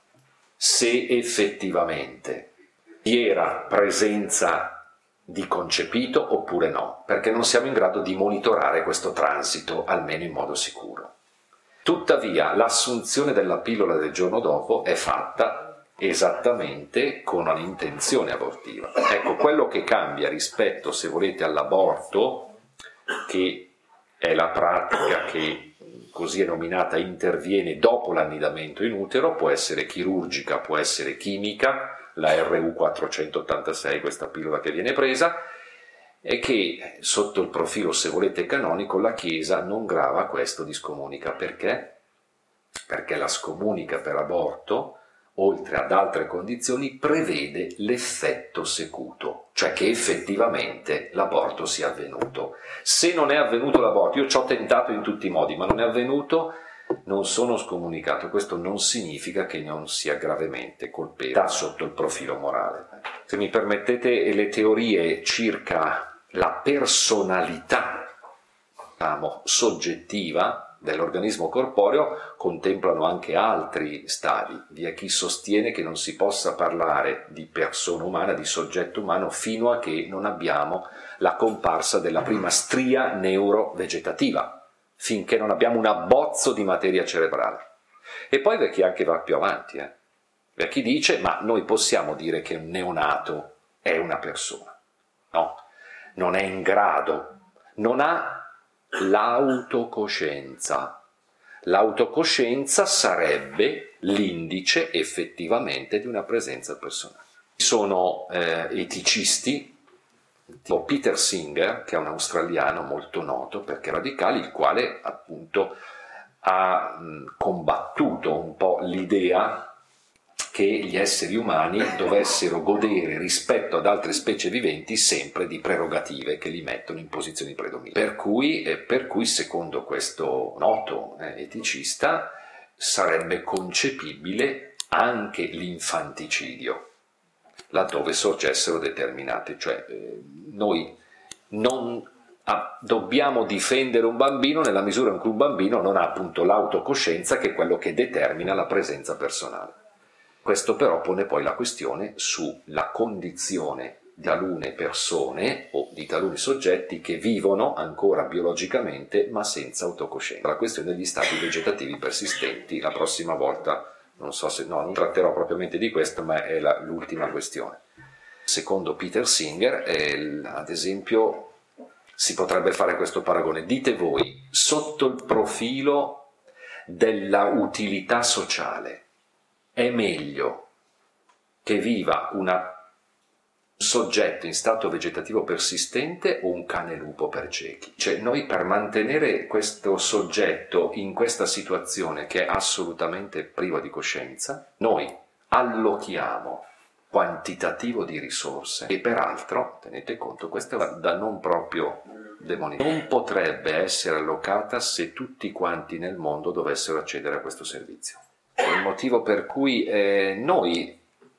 se effettivamente vi era presenza di concepito oppure no, perché non siamo in grado di monitorare questo transito, almeno in modo sicuro. Tuttavia, l'assunzione della pillola del giorno dopo è fatta esattamente con un'intenzione abortiva. Ecco, quello che cambia rispetto, se volete, all'aborto, che è la pratica che così è nominata, interviene dopo l'annidamento in utero, può essere chirurgica, può essere chimica, la R U quattrocentottantasei, questa pillola che viene presa, e che sotto il profilo, se volete, canonico, la Chiesa non grava questo di scomunica. Perché? Perché la scomunica per aborto, oltre ad altre condizioni, prevede l'effetto secuto, cioè che effettivamente l'aborto sia avvenuto. Se non è avvenuto l'aborto, io ci ho tentato in tutti i modi, ma non è avvenuto, non sono scomunicato. Questo non significa che non sia gravemente colpevole sotto il profilo morale. Se mi permettete, le teorie circa la personalità, diciamo, soggettiva dell'organismo corporeo contemplano anche altri stadi. Vi è chi sostiene che non si possa parlare di persona umana, di soggetto umano, fino a che non abbiamo la comparsa della prima stria neurovegetativa, finché non abbiamo un abbozzo di materia cerebrale. E poi vi è chi anche va più avanti, eh. Vi è chi dice, ma noi possiamo dire che un neonato è una persona. No, non è in grado, non ha l'autocoscienza. L'autocoscienza sarebbe l'indice effettivamente di una presenza personale. Ci sono eh, eticisti, tipo Peter Singer, che è un australiano molto noto perché radicale, il quale appunto ha mh, combattuto un po' l'idea che gli esseri umani dovessero godere rispetto ad altre specie viventi sempre di prerogative che li mettono in posizioni predominanti. Per cui, eh, per cui secondo questo noto eh, eticista, sarebbe concepibile anche l'infanticidio, laddove sorgessero determinate, cioè eh, noi non ah, dobbiamo difendere un bambino nella misura in cui un bambino non ha appunto l'autocoscienza, che è quello che determina la presenza personale. Questo però pone poi la questione sulla condizione di talune persone o di taluni soggetti che vivono ancora biologicamente ma senza autocoscienza. La questione degli stati vegetativi persistenti, la prossima volta, non so se, no, non tratterò propriamente di questo, ma è la, l'ultima questione. Secondo Peter Singer, eh, ad esempio, si potrebbe fare questo paragone. Dite voi, sotto il profilo della utilità sociale, è meglio che viva una, un soggetto in stato vegetativo persistente o un cane lupo per ciechi? Cioè noi, per mantenere questo soggetto in questa situazione che è assolutamente priva di coscienza, noi allochiamo quantitativo di risorse e peraltro, tenete conto, questa è da non proprio demonizzare, non potrebbe essere allocata se tutti quanti nel mondo dovessero accedere a questo servizio. È il motivo per cui eh, noi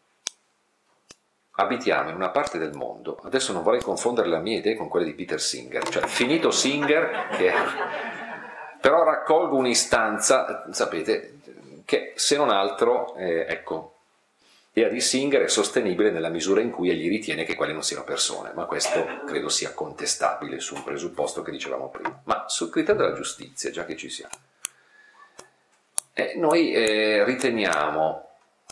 abitiamo in una parte del mondo, adesso non vorrei confondere le mie idee con quelle di Peter Singer, cioè finito Singer, che, però raccolgo un'istanza, sapete, che se non altro, eh, ecco, l'idea di Singer è sostenibile nella misura in cui egli ritiene che quelle non siano persone, ma questo credo sia contestabile su un presupposto che dicevamo prima. Ma sul criterio della giustizia, già che ci siamo, Eh, noi eh, riteniamo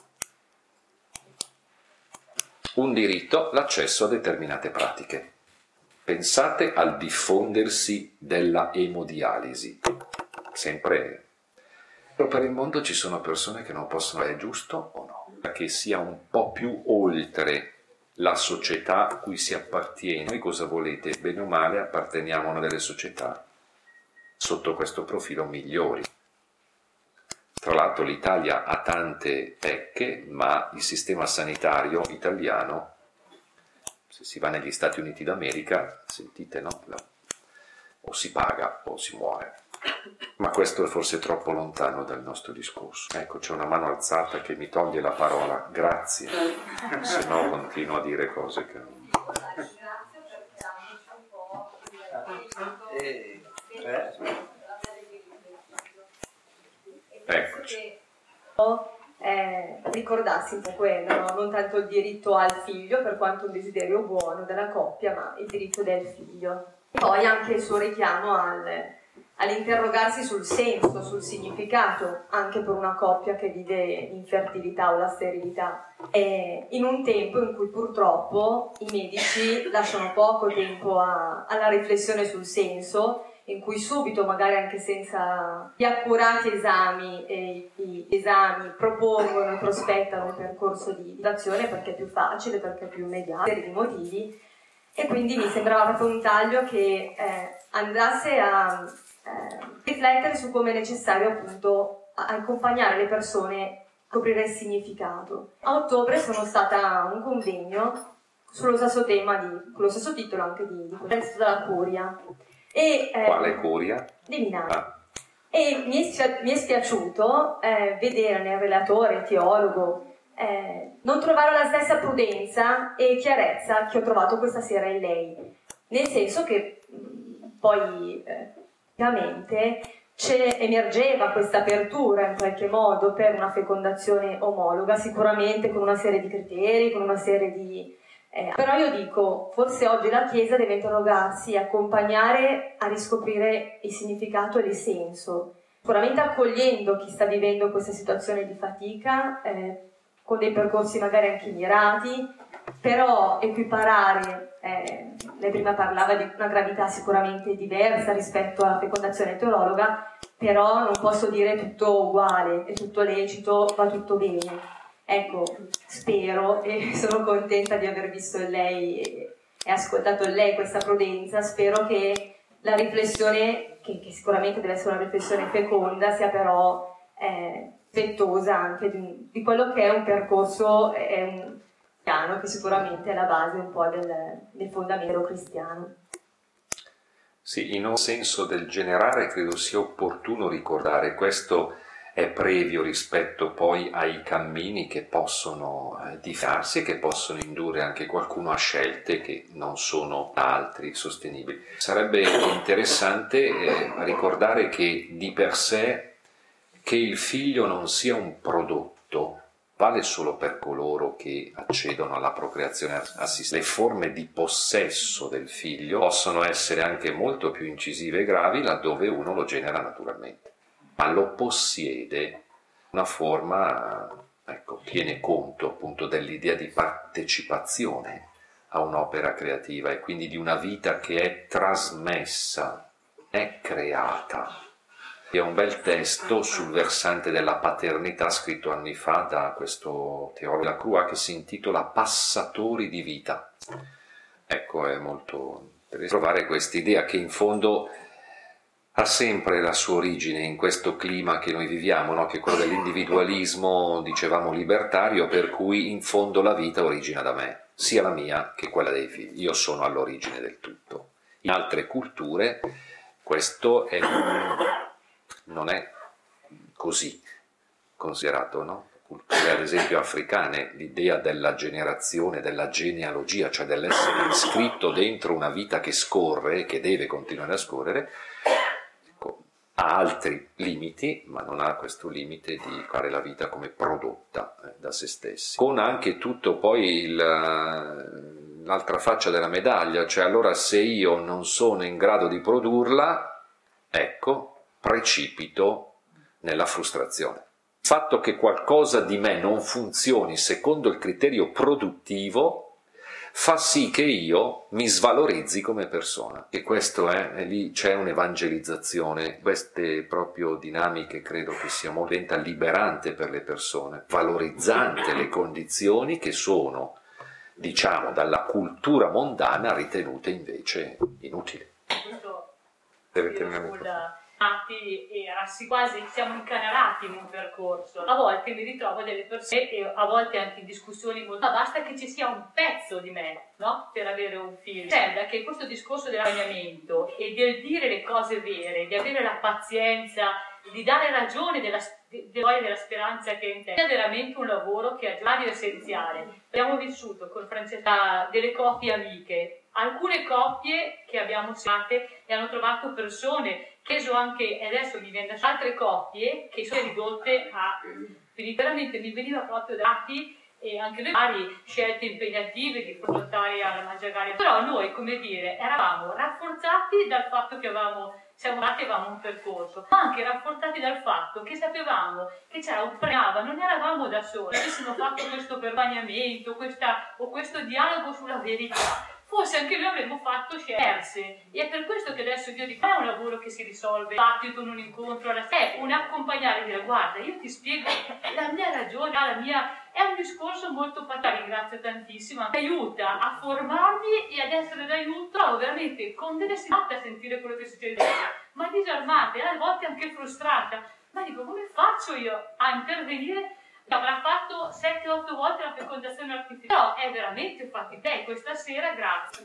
un diritto l'accesso a determinate pratiche. Pensate al diffondersi della emodialisi. Sempre. Però per il mondo ci sono persone che non possono. È giusto o no? Che sia un po' più oltre la società a cui si appartiene. Voi cosa volete? Bene o male apparteniamo a una delle società sotto questo profilo migliori. Tra l'altro l'Italia ha tante pecche, ma il sistema sanitario italiano, se si va negli Stati Uniti d'America, sentite, no? O si paga o si muore. Ma questo è forse troppo lontano dal nostro discorso. Ecco, c'è una mano alzata che mi toglie la parola, grazie, se no continuo a dire cose che non... Eh, eh. Eccoci. Eh, ricordarsi un po' quello, no? Non tanto il diritto al figlio per quanto un desiderio buono della coppia, ma il diritto del figlio. E poi anche il suo richiamo al, all'interrogarsi sul senso, sul significato, anche per una coppia che vive l'infertilità o la sterilità. E in un tempo in cui purtroppo i medici lasciano poco tempo a, alla riflessione sul senso, in cui subito, magari anche senza gli accurati esami, e gli esami propongono e prospettano un percorso di azione perché è più facile, perché è più immediato, per i motivi, e quindi mi sembrava proprio un taglio che eh, andasse a eh, riflettere su come è necessario appunto accompagnare le persone a scoprire il significato. A ottobre sono stata a un convegno sullo stesso tema, di, con lo stesso titolo anche di, di Questo della Curia. E, eh, Quale Curia? Di Milano. Ah. E mi è, spia- mi è spiaciuto eh, vedere nel relatore, teologo, eh, non trovare la stessa prudenza e chiarezza che ho trovato questa sera in lei, nel senso che mh, poi eh, ovviamente emergeva questa apertura in qualche modo per una fecondazione omologa, sicuramente con una serie di criteri, con una serie di Eh, però io dico, forse oggi la Chiesa deve interrogarsi e accompagnare a riscoprire il significato e il senso, sicuramente accogliendo chi sta vivendo questa situazione di fatica, eh, con dei percorsi magari anche mirati, però equiparare, eh, lei prima parlava di una gravità sicuramente diversa rispetto alla fecondazione eterologa, però non posso dire tutto uguale, è tutto lecito, va tutto bene. Ecco, spero e sono contenta di aver visto in lei e ascoltato in lei questa prudenza, spero che la riflessione, che, che sicuramente deve essere una riflessione feconda, sia però eh, rispettosa anche di, di quello che è un percorso, è un piano che sicuramente è la base un po' del, del fondamento cristiano. Sì, in un senso del generare credo sia opportuno ricordare questo è previo rispetto poi ai cammini che possono eh, differarsi e che possono indurre anche qualcuno a scelte che non sono da altri sostenibili. Sarebbe interessante eh, ricordare che di per sé che il figlio non sia un prodotto vale solo per coloro che accedono alla procreazione assistita. Le forme di possesso del figlio possono essere anche molto più incisive e gravi laddove uno lo genera naturalmente, ma lo possiede una forma, ecco, tiene conto appunto dell'idea di partecipazione a un'opera creativa e quindi di una vita che è trasmessa, è creata. È un bel testo sul versante della paternità scritto anni fa da questo teologo Lacroix che si intitola Passatori di vita. Ecco, è molto interessante trovare questa idea che in fondo ha sempre la sua origine in questo clima che noi viviamo, no? Che è quello dell'individualismo, dicevamo, libertario, per cui in fondo la vita origina da me, sia la mia che quella dei figli. Io sono all'origine del tutto. In altre culture questo è un... non è così considerato, no? Culture ad esempio africane, l'idea della generazione, della genealogia, cioè dell'essere iscritto dentro una vita che scorre, che deve continuare a scorrere, ecco, ha altri limiti, ma non ha questo limite di fare la vita come prodotta eh, da se stessi. Con anche tutto poi il, l'altra faccia della medaglia, cioè allora se io non sono in grado di produrla, ecco, precipito nella frustrazione. Il fatto che qualcosa di me non funzioni secondo il criterio produttivo fa sì che io mi svalorizzi come persona. E questo è, e lì c'è un'evangelizzazione, queste proprio dinamiche credo che sia molto liberante per le persone, valorizzante le condizioni che sono, diciamo, dalla cultura mondana ritenute invece inutili. Deve terminare. E quasi siamo incanalati in un percorso. A volte mi ritrovo delle persone e a volte anche in discussioni molto ma basta che ci sia un pezzo di me, no? Per avere un figlio. Sembra che questo discorso dell'accompagnamento e del dire le cose vere, di avere la pazienza, di dare ragione della, della, della speranza che è in te, è veramente un lavoro che è già essenziale. Abbiamo vissuto con Francesca delle coppie amiche, alcune coppie che abbiamo seguite e hanno trovato persone che anche adesso mi viene da altre coppie che sono ridotte a veramente mi veniva proprio dati e anche le varie scelte impegnative di portare alla mangiare, però noi, come dire, eravamo rafforzati dal fatto che avevamo siamo andati avevamo un percorso, ma anche rafforzati dal fatto che sapevamo che c'era un premiava, non eravamo da soli, avessimo fatto questo accompagnamento, questa o questo dialogo sulla verità. Forse anche noi avremmo fatto scelte e è per questo che adesso io dico è un lavoro che si risolve battito in un incontro alla è un accompagnare dire guarda io ti spiego la mia ragione la mia è un discorso molto patale ringrazio tantissimo mi aiuta a formarmi e ad essere d'aiuto trovo veramente con delle serate a sentire quello che succede ma disarmate a volte anche frustrata ma dico come faccio io a intervenire avrà fatto sette otto volte la fecondazione artificiale, però è veramente fatti te questa sera, grazie.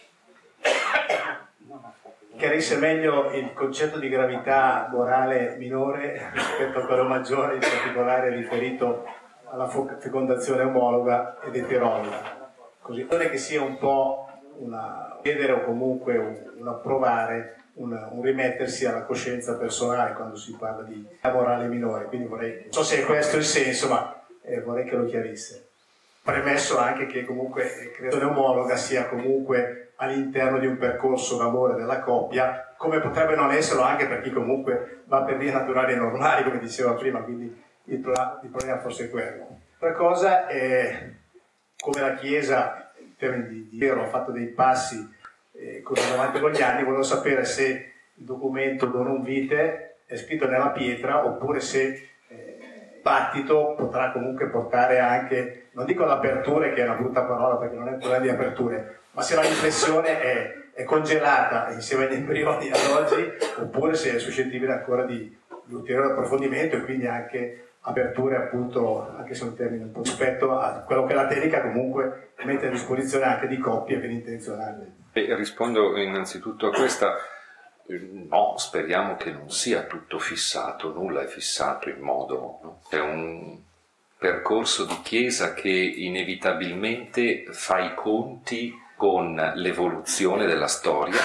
Chiarisse meglio il concetto di gravità morale minore rispetto a quello maggiore, in particolare riferito alla fecondazione omologa ed eterologa. Così non è che sia un po' una chiedere o comunque un, un approvare Un, un rimettersi alla coscienza personale quando si parla di morale minore, quindi vorrei, non so se è questo il senso, ma eh, vorrei che lo chiarisse. Premesso anche che comunque la creazione omologa sia comunque all'interno di un percorso d'amore della coppia, come potrebbe non esserlo anche per chi comunque va per vie naturali e normali, come diceva prima, quindi il problema, il problema forse è quello. Altra cosa è come la Chiesa, in termini di, di vero, ha fatto dei passi Eh, così avanti con gli anni, volevo sapere se il documento Donum Vitae è scritto nella pietra oppure se eh, il battito potrà comunque portare anche, non dico all'apertura che è una brutta parola perché non è un problema di aperture, ma se la riflessione è, è congelata insieme agli embrioni ad oggi, oppure se è suscettibile ancora di, di ulteriore approfondimento e quindi anche aperture, appunto, anche se è un termine un po' rispetto a quello che la tecnica comunque mette a disposizione anche di coppie ben intenzionate. E rispondo innanzitutto a questa. No, speriamo che non sia tutto fissato, nulla è fissato in modo, no? È un percorso di Chiesa che inevitabilmente fa i conti con l'evoluzione della storia.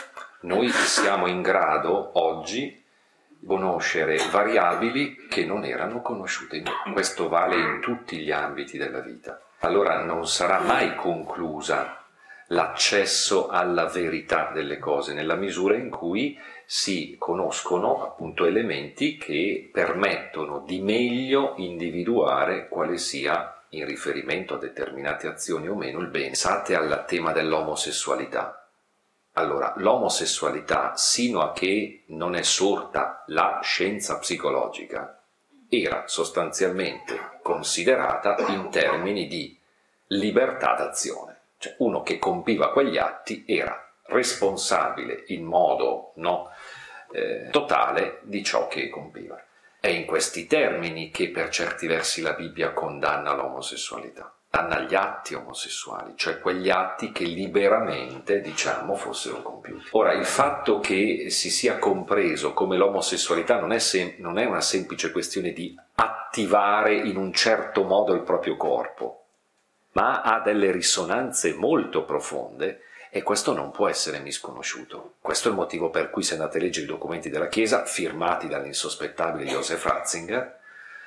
Noi siamo in grado oggi di conoscere variabili che non erano conosciute. Questo vale in tutti gli ambiti della vita. Allora non sarà mai conclusa l'accesso alla verità delle cose, nella misura in cui si conoscono appunto elementi che permettono di meglio individuare quale sia, in riferimento a determinate azioni o meno, il bene. Pensate al tema dell'omosessualità. Allora, l'omosessualità, sino a che non è sorta la scienza psicologica, era sostanzialmente considerata in termini di libertà d'azione. Cioè, uno che compiva quegli atti era responsabile in modo no, eh, totale di ciò che compiva. È in questi termini che per certi versi la Bibbia condanna l'omosessualità, condanna gli atti omosessuali, cioè quegli atti che liberamente, diciamo, fossero compiuti. Ora, il fatto che si sia compreso come l'omosessualità non è, sem- non è una semplice questione di attivare in un certo modo il proprio corpo, ma ha delle risonanze molto profonde, e questo non può essere misconosciuto. Questo è il motivo per cui, se andate a leggere i documenti della Chiesa, firmati dall'insospettabile Joseph Ratzinger,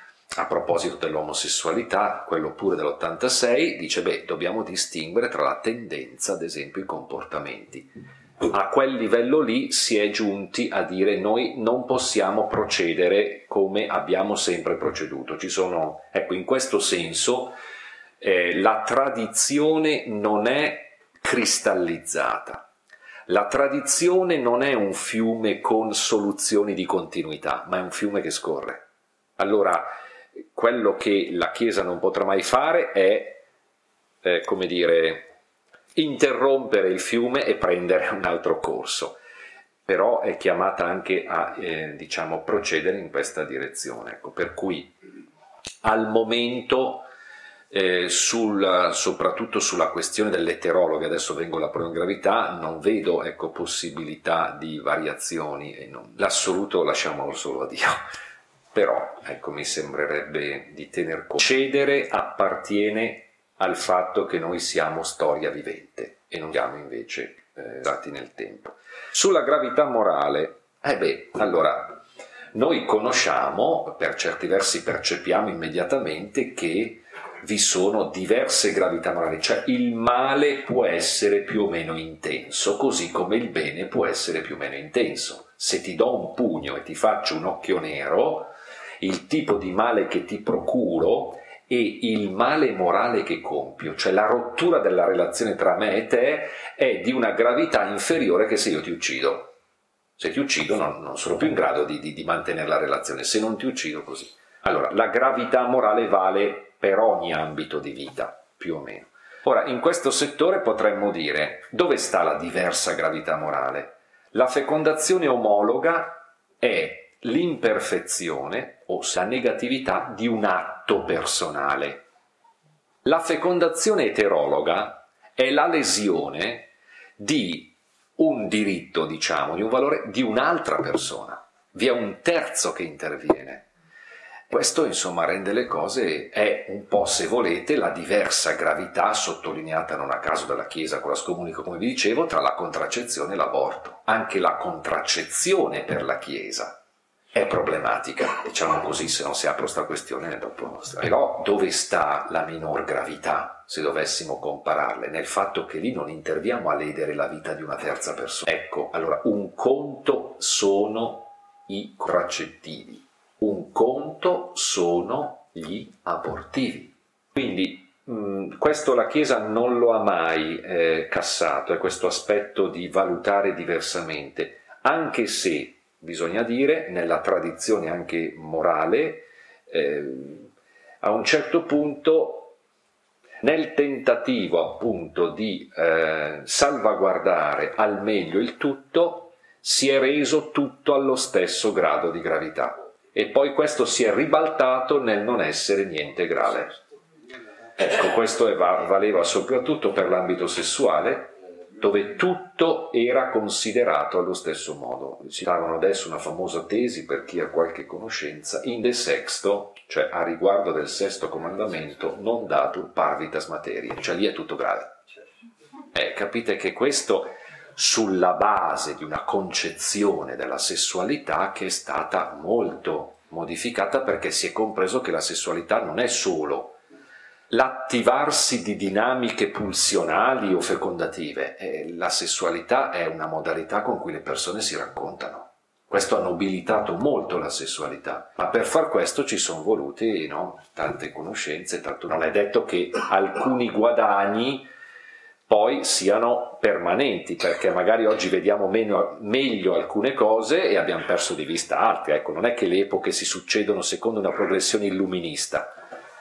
a proposito dell'omosessualità, quello pure dell'ottantasei, dice, beh, dobbiamo distinguere tra la tendenza, ad esempio, i comportamenti. A quel livello lì si è giunti a dire noi non possiamo procedere come abbiamo sempre proceduto. Ci sono, ecco, in questo senso, eh, la tradizione non è cristallizzata. La tradizione non è un fiume con soluzioni di continuità, ma è un fiume che scorre. Allora, quello che la Chiesa non potrà mai fare è, eh, come dire, interrompere il fiume e prendere un altro corso. Però è chiamata anche a, eh, diciamo, procedere in questa direzione. Ecco, per cui, al momento, Eh, sul, soprattutto sulla questione dell'eterologa, adesso vengo alla pornogravità, non vedo ecco, possibilità di variazioni, e non, l'assoluto lasciamolo solo a Dio, però ecco, mi sembrerebbe di tener conto. Cedere appartiene al fatto che noi siamo storia vivente e non siamo invece eh, stati nel tempo. Sulla gravità morale, eh beh, allora, noi conosciamo, per certi versi percepiamo immediatamente che vi sono diverse gravità morali, cioè il male può essere più o meno intenso, così come il bene può essere più o meno intenso. Se ti do un pugno e ti faccio un occhio nero, il tipo di male che ti procuro e il male morale che compio, cioè la rottura della relazione tra me e te, è di una gravità inferiore che se io ti uccido. Se ti uccido non, non sono più in grado di, di, di mantenere la relazione, se non ti uccido così. Allora, la gravità morale vale per ogni ambito di vita, più o meno. Ora, in questo settore potremmo dire, dove sta la diversa gravità morale? La fecondazione omologa è l'imperfezione o la negatività di un atto personale. La fecondazione eterologa è la lesione di un diritto, diciamo, di un valore di un'altra persona. Vi è un terzo che interviene. Questo, insomma, rende le cose, è un po', se volete, la diversa gravità sottolineata non a caso dalla Chiesa con la scomunica, come vi dicevo, tra la contraccezione e l'aborto. Anche la contraccezione per la Chiesa è problematica, diciamo così, se non si apre questa questione dopo. Però dove sta la minor gravità, se dovessimo compararle? Nel fatto che lì non interviamo a ledere la vita di una terza persona. Ecco, allora, un conto sono i contraccettivi. Un conto sono gli abortivi. Quindi mh, questo la Chiesa non lo ha mai eh, cassato, è questo aspetto di valutare diversamente, anche se, bisogna dire, nella tradizione anche morale, eh, a un certo punto nel tentativo appunto di eh, salvaguardare al meglio il tutto, si è reso tutto allo stesso grado di gravità e poi questo si è ribaltato nel non essere niente grave. Ecco, questo è, valeva soprattutto per l'ambito sessuale, dove tutto era considerato allo stesso modo. Citavano adesso una famosa tesi, per chi ha qualche conoscenza, in de sexto, cioè a riguardo del sesto comandamento, non datur parvitas materie, cioè lì è tutto grave. Eh, capite che questo sulla base di una concezione della sessualità che è stata molto modificata, perché si è compreso che la sessualità non è solo l'attivarsi di dinamiche pulsionali o fecondative. Eh, la sessualità è una modalità con cui le persone si raccontano. Questo ha nobilitato molto la sessualità, ma per far questo ci sono voluti, no, tante conoscenze, tanto non è detto che alcuni guadagni poi siano permanenti, perché magari oggi vediamo meno, meglio alcune cose e abbiamo perso di vista altre. Ecco, non è che le epoche si succedono secondo una progressione illuminista.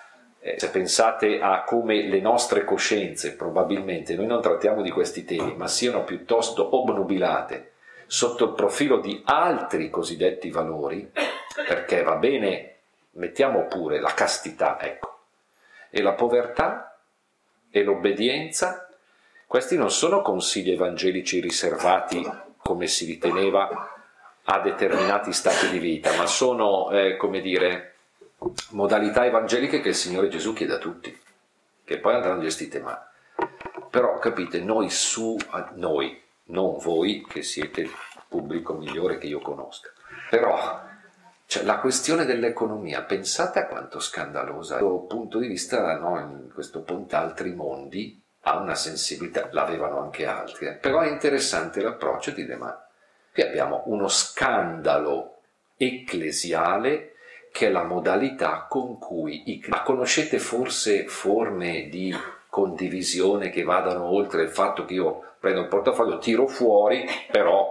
Se pensate a come le nostre coscienze, probabilmente, noi non trattiamo di questi temi, ma siano piuttosto obnubilate sotto il profilo di altri cosiddetti valori, perché va bene, mettiamo pure la castità, ecco, e la povertà e l'obbedienza, questi non sono consigli evangelici riservati, come si riteneva, a determinati stati di vita, ma sono, eh, come dire, modalità evangeliche che il Signore Gesù chiede a tutti, che poi andranno gestite male. Però capite, noi su noi, non voi che siete il pubblico migliore che io conosca, però cioè, la questione dell'economia, pensate a quanto scandalosa dal punto di vista, no, in questo ponte altri mondi ha una sensibilità, l'avevano anche altri, eh? Però è interessante l'approccio di dire, ma qui abbiamo uno scandalo ecclesiale che è la modalità con cui i... Ma conoscete forse forme di condivisione che vadano oltre il fatto che io prendo il portafoglio, tiro fuori, però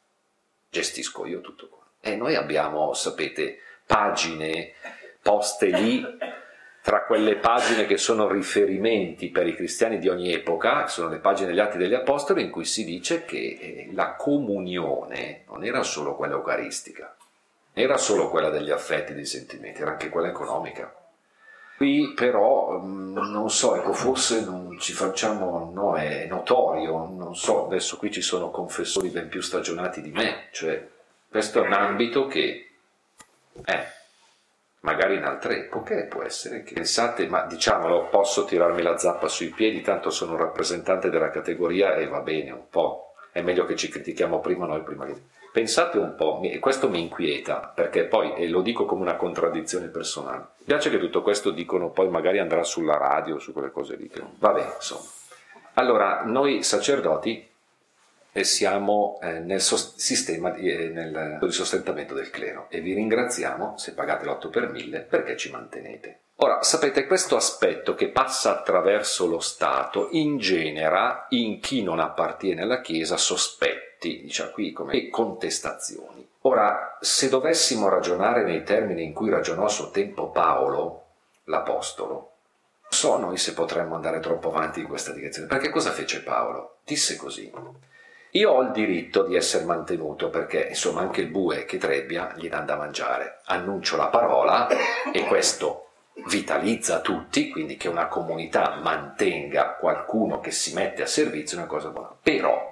gestisco io tutto qua. E noi abbiamo, sapete, pagine poste lì, tra quelle pagine che sono riferimenti per i cristiani di ogni epoca, sono le pagine degli Atti degli Apostoli, in cui si dice che la comunione non era solo quella eucaristica, era solo quella degli affetti, dei sentimenti, era anche quella economica. Qui però, non so, ecco, forse non ci facciamo, no, è notorio, non so, adesso qui ci sono confessori ben più stagionati di me, cioè questo è un ambito che, eh, magari in altre epoche può essere che, pensate, ma diciamolo, posso tirarmi la zappa sui piedi, tanto sono un rappresentante della categoria e va bene un po', è meglio che ci critichiamo prima noi, prima che... Pensate un po', e questo mi inquieta, perché poi, e lo dico come una contraddizione personale, mi piace che tutto questo dicono, poi magari andrà sulla radio, su quelle cose lì, vabbè, insomma. Allora, noi sacerdoti eh, siamo eh, nel sos- sistema di, eh, nel, di sostentamento del clero, e vi ringraziamo, se pagate l'otto per mille, perché ci mantenete. Ora, sapete, questo aspetto che passa attraverso lo Stato ingenera in chi non appartiene alla Chiesa sospetti, diciamo qui come e contestazioni. Ora, se dovessimo ragionare nei termini in cui ragionò a suo tempo Paolo, l'Apostolo, non so noi se potremmo andare troppo avanti in questa direzione, perché cosa fece Paolo? Disse così: io ho il diritto di essere mantenuto perché, insomma, anche il bue che trebbia gli dà da mangiare, annuncio la parola e questo vitalizza tutti, quindi che una comunità mantenga qualcuno che si mette a servizio è una cosa buona. Però,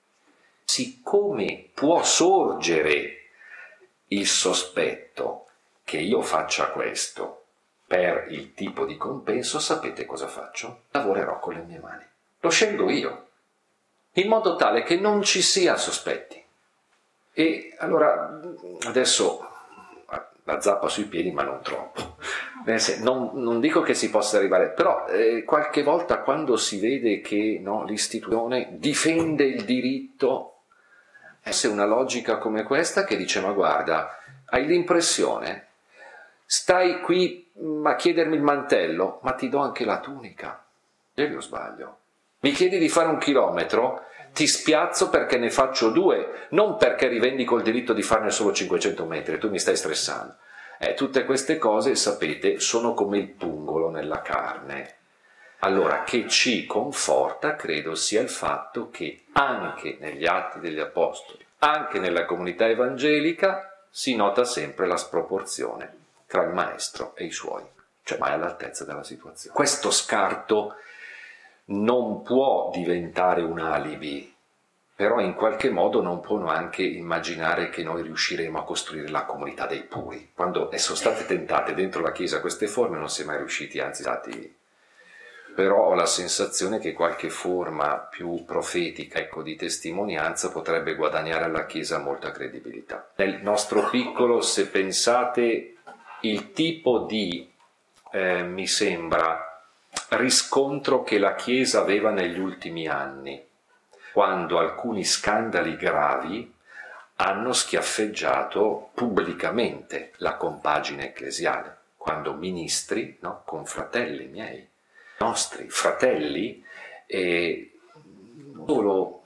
siccome può sorgere il sospetto che io faccia questo per il tipo di compenso, sapete cosa faccio? Lavorerò con le mie mani. Lo scelgo io, in modo tale che non ci sia sospetti. E allora, adesso la zappa sui piedi, ma non troppo. Non, non dico che si possa arrivare, però eh, qualche volta quando si vede che no, l'istituzione difende il diritto, è una logica come questa che dice: ma guarda, hai l'impressione, stai qui a chiedermi il mantello, ma ti do anche la tunica. Io sbaglio. Mi chiedi di fare un chilometro, ti spiazzo perché ne faccio due, non perché rivendico il diritto di farne solo cinquecento metri, tu mi stai stressando. Eh, tutte queste cose, sapete, sono come il pungolo nella carne. Allora, che ci conforta, credo, sia il fatto che anche negli Atti degli Apostoli, anche nella comunità evangelica, si nota sempre la sproporzione tra il maestro e i suoi, cioè mai all'altezza della situazione. Questo scarto non può diventare un alibi, però in qualche modo non può anche immaginare che noi riusciremo a costruire la comunità dei puri. Quando sono state tentate dentro la Chiesa queste forme non si è mai riusciti, anzi stati... Però ho la sensazione che qualche forma più profetica, ecco, di testimonianza potrebbe guadagnare alla Chiesa molta credibilità. Nel nostro piccolo, se pensate, il tipo di, eh, mi sembra, riscontro che la Chiesa aveva negli ultimi anni, quando alcuni scandali gravi hanno schiaffeggiato pubblicamente la compagine ecclesiale, quando ministri, no, confratelli miei, nostri fratelli, eh, non solo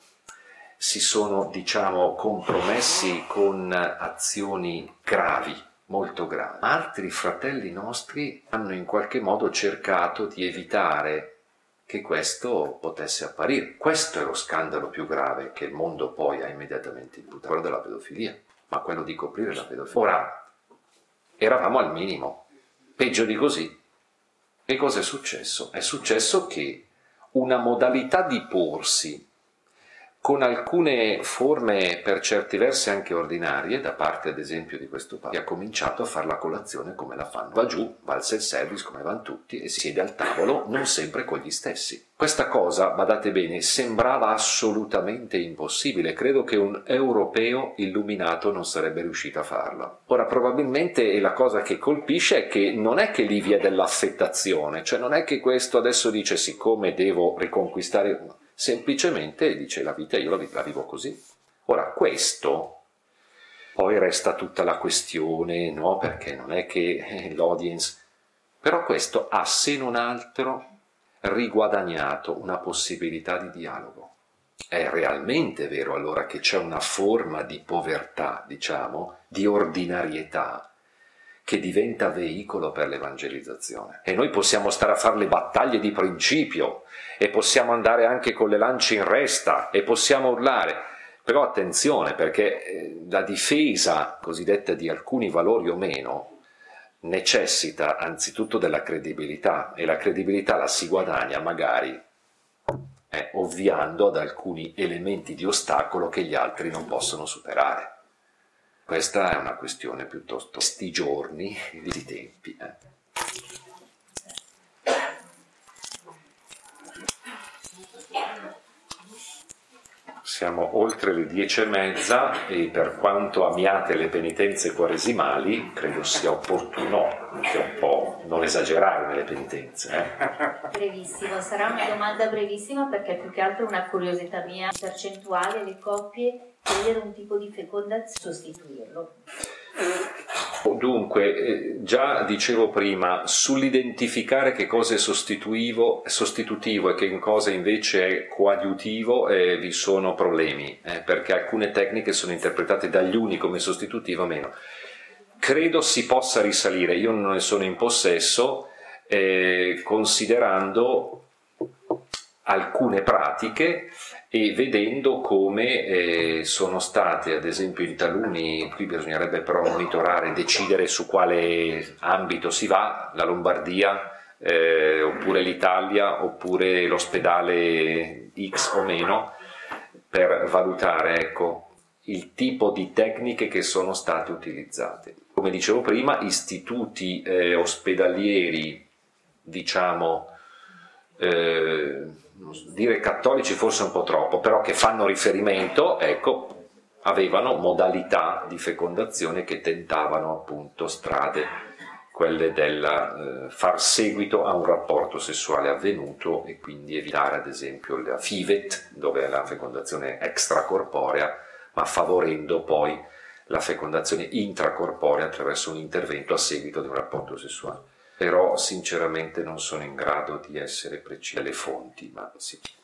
si sono, diciamo, compromessi con azioni gravi, molto gravi, ma altri fratelli nostri hanno in qualche modo cercato di evitare che questo potesse apparire. Questo è lo scandalo più grave che il mondo poi ha immediatamente imputato, quello della pedofilia, ma quello di coprire la pedofilia. Ora, eravamo al minimo, peggio di così. Che cosa è successo? È successo che una modalità di porsi con alcune forme per certi versi anche ordinarie, da parte ad esempio di questo Papa, ha cominciato a fare la colazione come la fanno. Va giù, va al self-service come vanno tutti e si siede al tavolo, non sempre con gli stessi. Questa cosa, badate bene, sembrava assolutamente impossibile. Credo che un europeo illuminato non sarebbe riuscito a farla. Ora, probabilmente la cosa che colpisce è che non è che lì vi è dell'affettazione, cioè non è che questo adesso dice siccome devo riconquistare... Semplicemente dice la vita io la vivo così. Ora questo, poi resta tutta la questione, no? Perché non è che l'audience, però questo ha se non altro riguadagnato una possibilità di dialogo. È realmente vero allora che c'è una forma di povertà, diciamo, di ordinarietà, che diventa veicolo per l'evangelizzazione. E noi possiamo stare a fare le battaglie di principio, e possiamo andare anche con le lance in resta, e possiamo urlare, però attenzione, perché la difesa cosiddetta di alcuni valori o meno necessita anzitutto della credibilità, e la credibilità la si guadagna magari eh, ovviando ad alcuni elementi di ostacolo che gli altri non possono superare. Questa è una questione piuttosto sti giorni, di tempi. Eh. Siamo oltre le dieci e mezza e per quanto amiate le penitenze quaresimali, credo sia opportuno anche un po' non esagerare nelle penitenze. Eh. Brevissimo, sarà una domanda brevissima perché più che altro una curiosità mia. Percentuale, le coppie, scegliere un tipo di fecondazione, sostituirlo. Dunque, già dicevo prima, sull'identificare che cosa è sostitutivo, sostitutivo e che cosa invece è coadiutivo eh, vi sono problemi, eh, perché alcune tecniche sono interpretate dagli uni come sostitutivo o meno. Credo si possa risalire, io non ne sono in possesso, eh, considerando alcune pratiche e vedendo come eh, sono state, ad esempio in taluni, qui bisognerebbe però monitorare, decidere su quale ambito si va, la Lombardia, eh, oppure l'Italia, oppure l'ospedale X o meno, per valutare, ecco, il tipo di tecniche che sono state utilizzate. Come dicevo prima, istituti eh, ospedalieri, diciamo, eh, dire cattolici forse un po' troppo, però che fanno riferimento, ecco, avevano modalità di fecondazione che tentavano appunto strade, quelle del eh, far seguito a un rapporto sessuale avvenuto e quindi evitare ad esempio la F I V E T, dove è la fecondazione extracorporea, ma favorendo poi la fecondazione intracorporea attraverso un intervento a seguito di un rapporto sessuale. Però sinceramente non sono in grado di essere precise le fonti, ma sì.